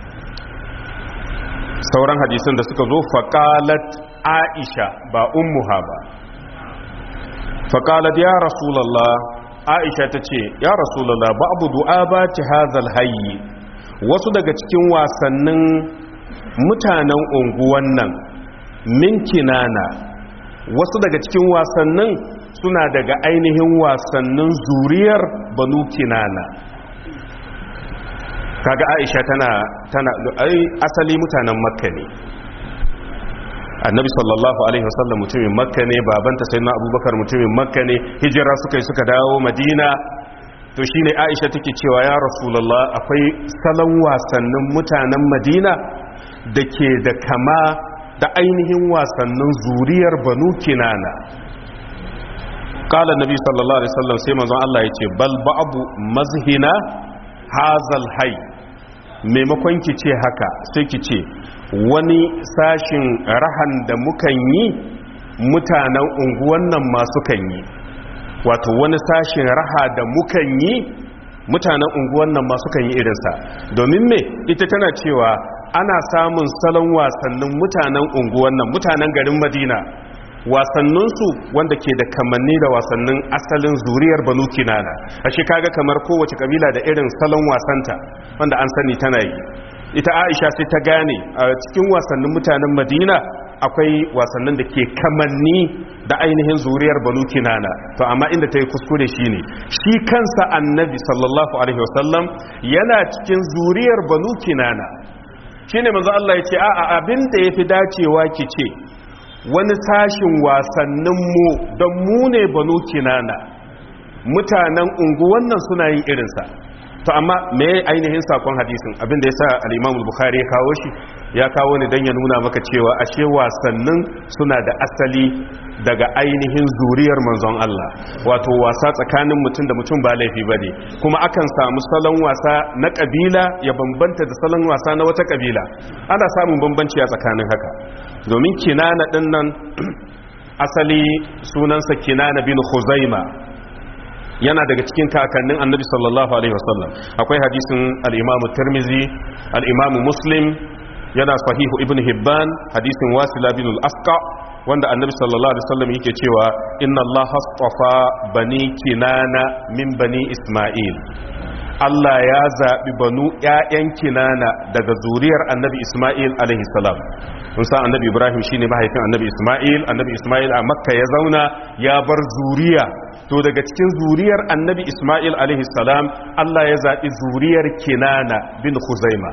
A: sauran hadisin da suka zo faƙalat aisha ba ummuha ba. faƙalat ya rasulallah, aisha ta ce ya rasulallah babu du'a ba ta hazal hayyi, wasu daga cikin wasannin mutanen unguwan nan min kinana, wasu daga cikin wasannin suna daga ainihin wasannin zuriyar banu kinana. kaga aisha tana tana ai asali mutanen makka ne, annabi sallallahu alaihi wasallam mutumin makka ne, babanta sayyidina abubakar mutumin makka ne, hijira suka yi suka dawo madina. to shine aisha take cewa ya rasulullah akwai salon wasannin mutanen madina da ke da kama da ainihin wasannin zuriyar banu kinana. qala annabi sallallahu alaihi wasallam sai manzon Allah yace bal ba'du mazhina hazal hayy, maimakon ki ce haka sai ki ce wani sashin rahan da mukan yi mutanen unguwan nan masu kan yi, wato wani sashin raha da mukan yi mutanen unguwan nan masu kan yi irinsa. domin me ita tana cewa ana samun salon wasannin mutanen unguwan nan, mutanen garin madina, wasanninsu wanda ke da kamanni da wasannin asalin zuriyar banu kinana. ashe kaga kamar kowace kabila da irin salon wasanta wanda an sani tana yi. ita aisha sai ta gane a cikin wasannin mutanen madina akwai wasannin da ke kamanni da ainihin zuriyar banu kinana. to amma inda ta yi kuskure shine shi kansa annabi sallallahu alaihi wasallam yana cikin zuriyar banu kinana. shine manzo Allah ya ce a'a abin da yafi dacewa ki ce wani sashin wasanninmu don mu ne banu kinana, mutanen unguwan nan suna yin irinsa. to amma me ainihin sakon hadisin, abinda ya sa al-Imam al-Bukhari ya kawo shi, ya kawo ne don ya nuna maka cewa ashe wasannin suna da asali daga ainihin zuriyar manzon Allah, wato wasa tsakanin mutum da mutum ba laifi bane, kuma akan samu salon wasa na kabila ya bambanta da salon wasa na wata kabila, ana samun bambanci a tsakanin haka. domin kinana din nan asali sunansa kinana bin Khuzaima, yana daga cikin kakannin annabi sallallahu alaihi wasallam. akwai hadisin al-Imam Tirmidhi, al-Imam Muslim, yana sahihu Ibn Hibban, hadisin Wasila bin al-Asqa, wanda annabi sallallahu alaihi wasallam yake cewa inna Allah astafa bani kinana min bani Isma'il. Allah ya zaɓi banu ‘ya'yan kinana daga zuriyar annabi Ismail alaihi salam. Mun san annabi Ibrahim shine mahaifin annabi Ismail, annabi Ismail a Makka ya zauna ya bar zuriya. To daga cikin zuriyar annabi Ismail alaihi salam Allah ya zaɓi zuriyar kinana bin Khuzaima.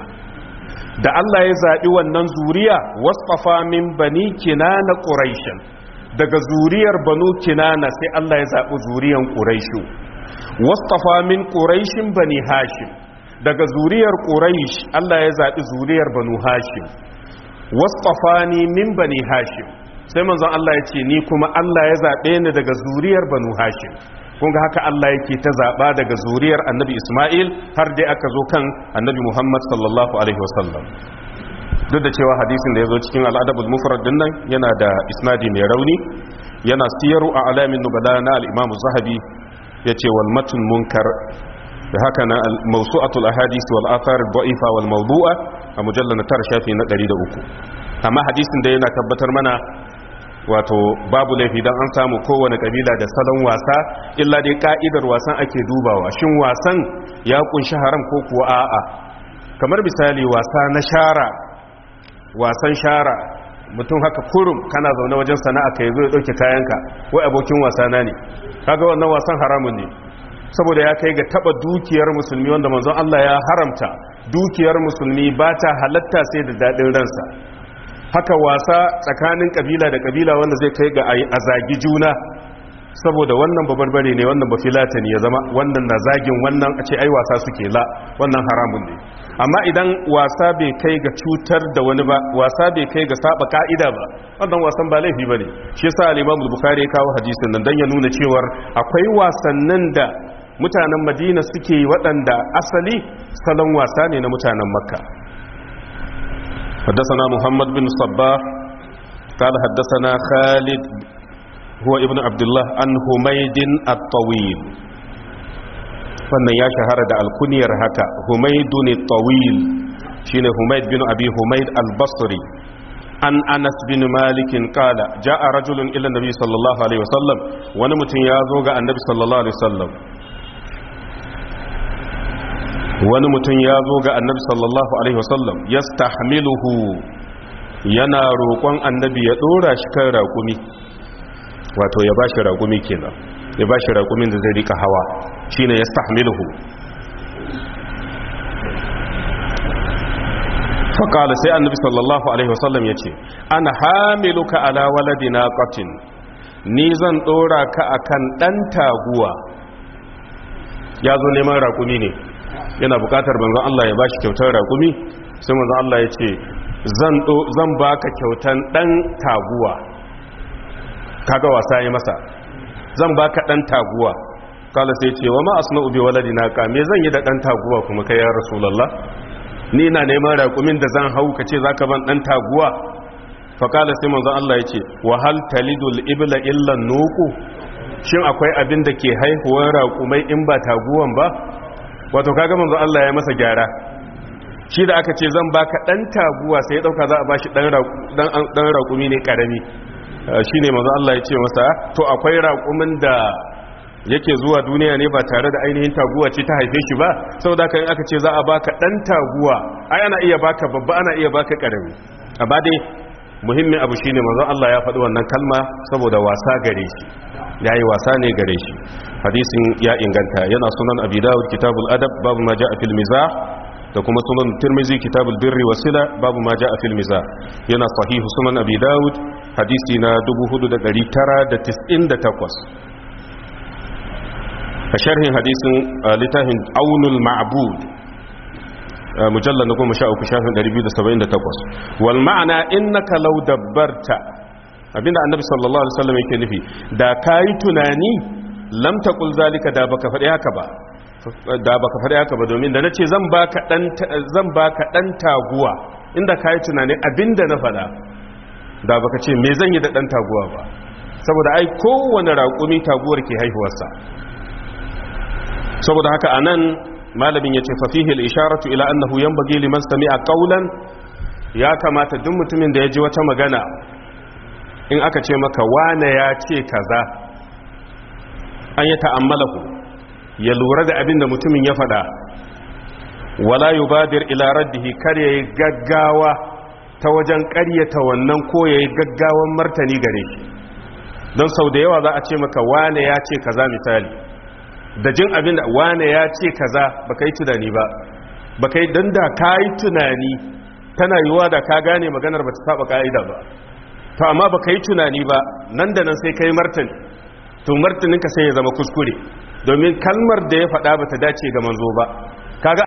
A: Da Allah ya zaɓi wannan zuriya, wasfafa min bani kinana Quraishin. Daga zuriyar banu kinana sai Allah ya zaɓi zuriyan Quraishu. wastafa min quraishin bani hashim, daga zuriyar quraish Allah ya zabi zuriyar banu hashim wasqafani min bani hashim sai manzon Allah ya ce ni kuma Allah ya zabe ni daga zuriyar banu hashim kun ga haka Allah yake ta zaba daga zuriyar annabi Isma'il har dai aka zo kan annabi Muhammad sallallahu alaihi wasallam duk da cewa hadisin da ya zo cikin al'adabul mufrad din nan yana da isnadi mai rauni yana siyaru a alamin nubala na al-imam az-zahabi yace wal matn munkar da haka na mawsu'atul ahadith wal athar ad-da'ifa wal mawdu'a a mujallal na tara shafi na ɗari da uku amma hadisin da yana tabbatar mana wato babu laifi dan an samu kowane kabila da salon wasa illa dai ka'idar wasan ake dubawa shin wasan ya kunshi haram ko kuwa a'a kamar misali wasa na shara wasan shara mutum haka kurum kana zaune wajen sana'a ka yazo ya dauke kayanka wai abokin wasa na ne kaga wannan wasan haramun ne saboda ya kai ga taba dukiyar musulmi wanda manzon Allah ya haramta dukiyar musulmi ba ta halatta sai da dadin ransa haka wasa tsakanin kabila da kabila wanda zai kai ga a zagi juna saboda wannan babarbare ne wannan bafilatani ya zama wannan na zagin wannan a ce ai wasa suke la wannan haramun ne amma idan wasa bai kai ga cutar da wani ba wasa bai kai ga saba ka'ida ba wannan wasan ba laifi bane shi yasa al-Imam al-Bukhari ya kawo hadisin nan dan ya nuna cewar akwai wasannin da mutanen Madina suke waɗanda asali salon wasa ne na mutanen Makka حدثنا محمد بن صباح قال حدثنا خالد هو ابن عبد الله عن حميد الطويل wannan ya shahara da alkuniyar haka humaydun at-tawil shine humayd bin abi humayd al-basri an anas bin malik qala jaa rajulun ila nabi sallallahu alaihi wasallam wani mutum ya zo ga annabi sallallahu alaihi wasallam wani mutum ya zo ga annabi sallallahu alaihi wasallam yastahmiluhu yana roƙon annabi ya dora shi kan raƙumi wato ya bashi raƙumi kenan ya bashi raƙumin da zai rika hawa shine yastahmiluhu fa qala sai annabi sallallahu alaihi wasallam yace ana hamiluka ala waladina qatin ni zan dora ka akan dan taguwa yazo neman raƙumi ne yana bukatar manzon Allah ya bashi kyautar raƙumi sai manzon Allah ya ce zan zan baka kyautan dan taguwa kaga wasa yi masa zan baka dan taguwa kala sai ce wa ma asna'u bi waladina ka me zan yi da dan taguwa kuma kai ya rasulullah ni na neman raƙumin da zan hau kace zaka ban dan taguwa fa kala sai manzon Allah ya ce wa hal talidul ibla illa nuqu shin akwai abin da ke haihuwar raƙumai in ba taguwan ba wato kaga manzo Allah ya masa gyara shi da aka ce zan baka dan taguwa sai ya dauka za a bashi dan dan dan raƙumi ne karami shine manzo Allah ya ce masa to akwai raƙumin da yake zuwa duniya ne ba tare da ainihin taguwa ce ta haife shi ba saboda kan aka ce za a baka dan taguwa ai ana iya baka babba ana iya baka karami amma dai muhimmin abu shine manzo Allah ya faɗi wannan kalma saboda wasa gare shi yayi wasa ne gare shi hadisin ya inganta yana sunan abi dawud kitabul adab babu ma jaa fil mizah da kuma sunan tirmizi kitabul birri wasila babu ma jaa fil mizah yana sahihu sunan abi dawud hadisi na dubu hudu da ɗari tara da tis'in da takwas a sharhin hadisin littafin aunul ma'bud mujallal na goma sha uku shafin ɗari biyu da saba'in da takwas wal ma'ana innaka law dabbarta abinda annabi sallallahu alaihi wasallam yake nufi da kai tunani lam taqul zalika da baka faɗi haka ba da baka faɗi haka ba domin da nace zan baka dan zan baka dan taguwa inda kai tunani abinda na faɗa da baka ce me zan yi da dan taguwa ba saboda ai kowane raƙumi taguwar ke haihuwarsa saboda haka anan malamin yace fa fihi al-isharatu ila annahu yanbaghi liman sami'a qawlan ya kamata duk mutumin da ya ji wata magana in aka ce maka wane ya ce kaza an yi ta'ammalahu ya lura da abin da mutumin ya faɗa wala yubadir ila raddihi kar yayi gaggawa ta wajen ƙaryata wannan ko yayi gaggawan martani gare shi don sau da yawa za a ce maka wane ya ce kaza misali da jin abin da wane ya ce kaza baka yi tunani ba baka yi dan da ka yi tunani tana yiwa da ka gane maganar ba ta saba ka'ida ba to amma baka yi tunani ba nan da nan sai kai martani to martaninka sai ya zama kuskure domin kalmar da ya faɗa ba ta dace ga manzo ba kaga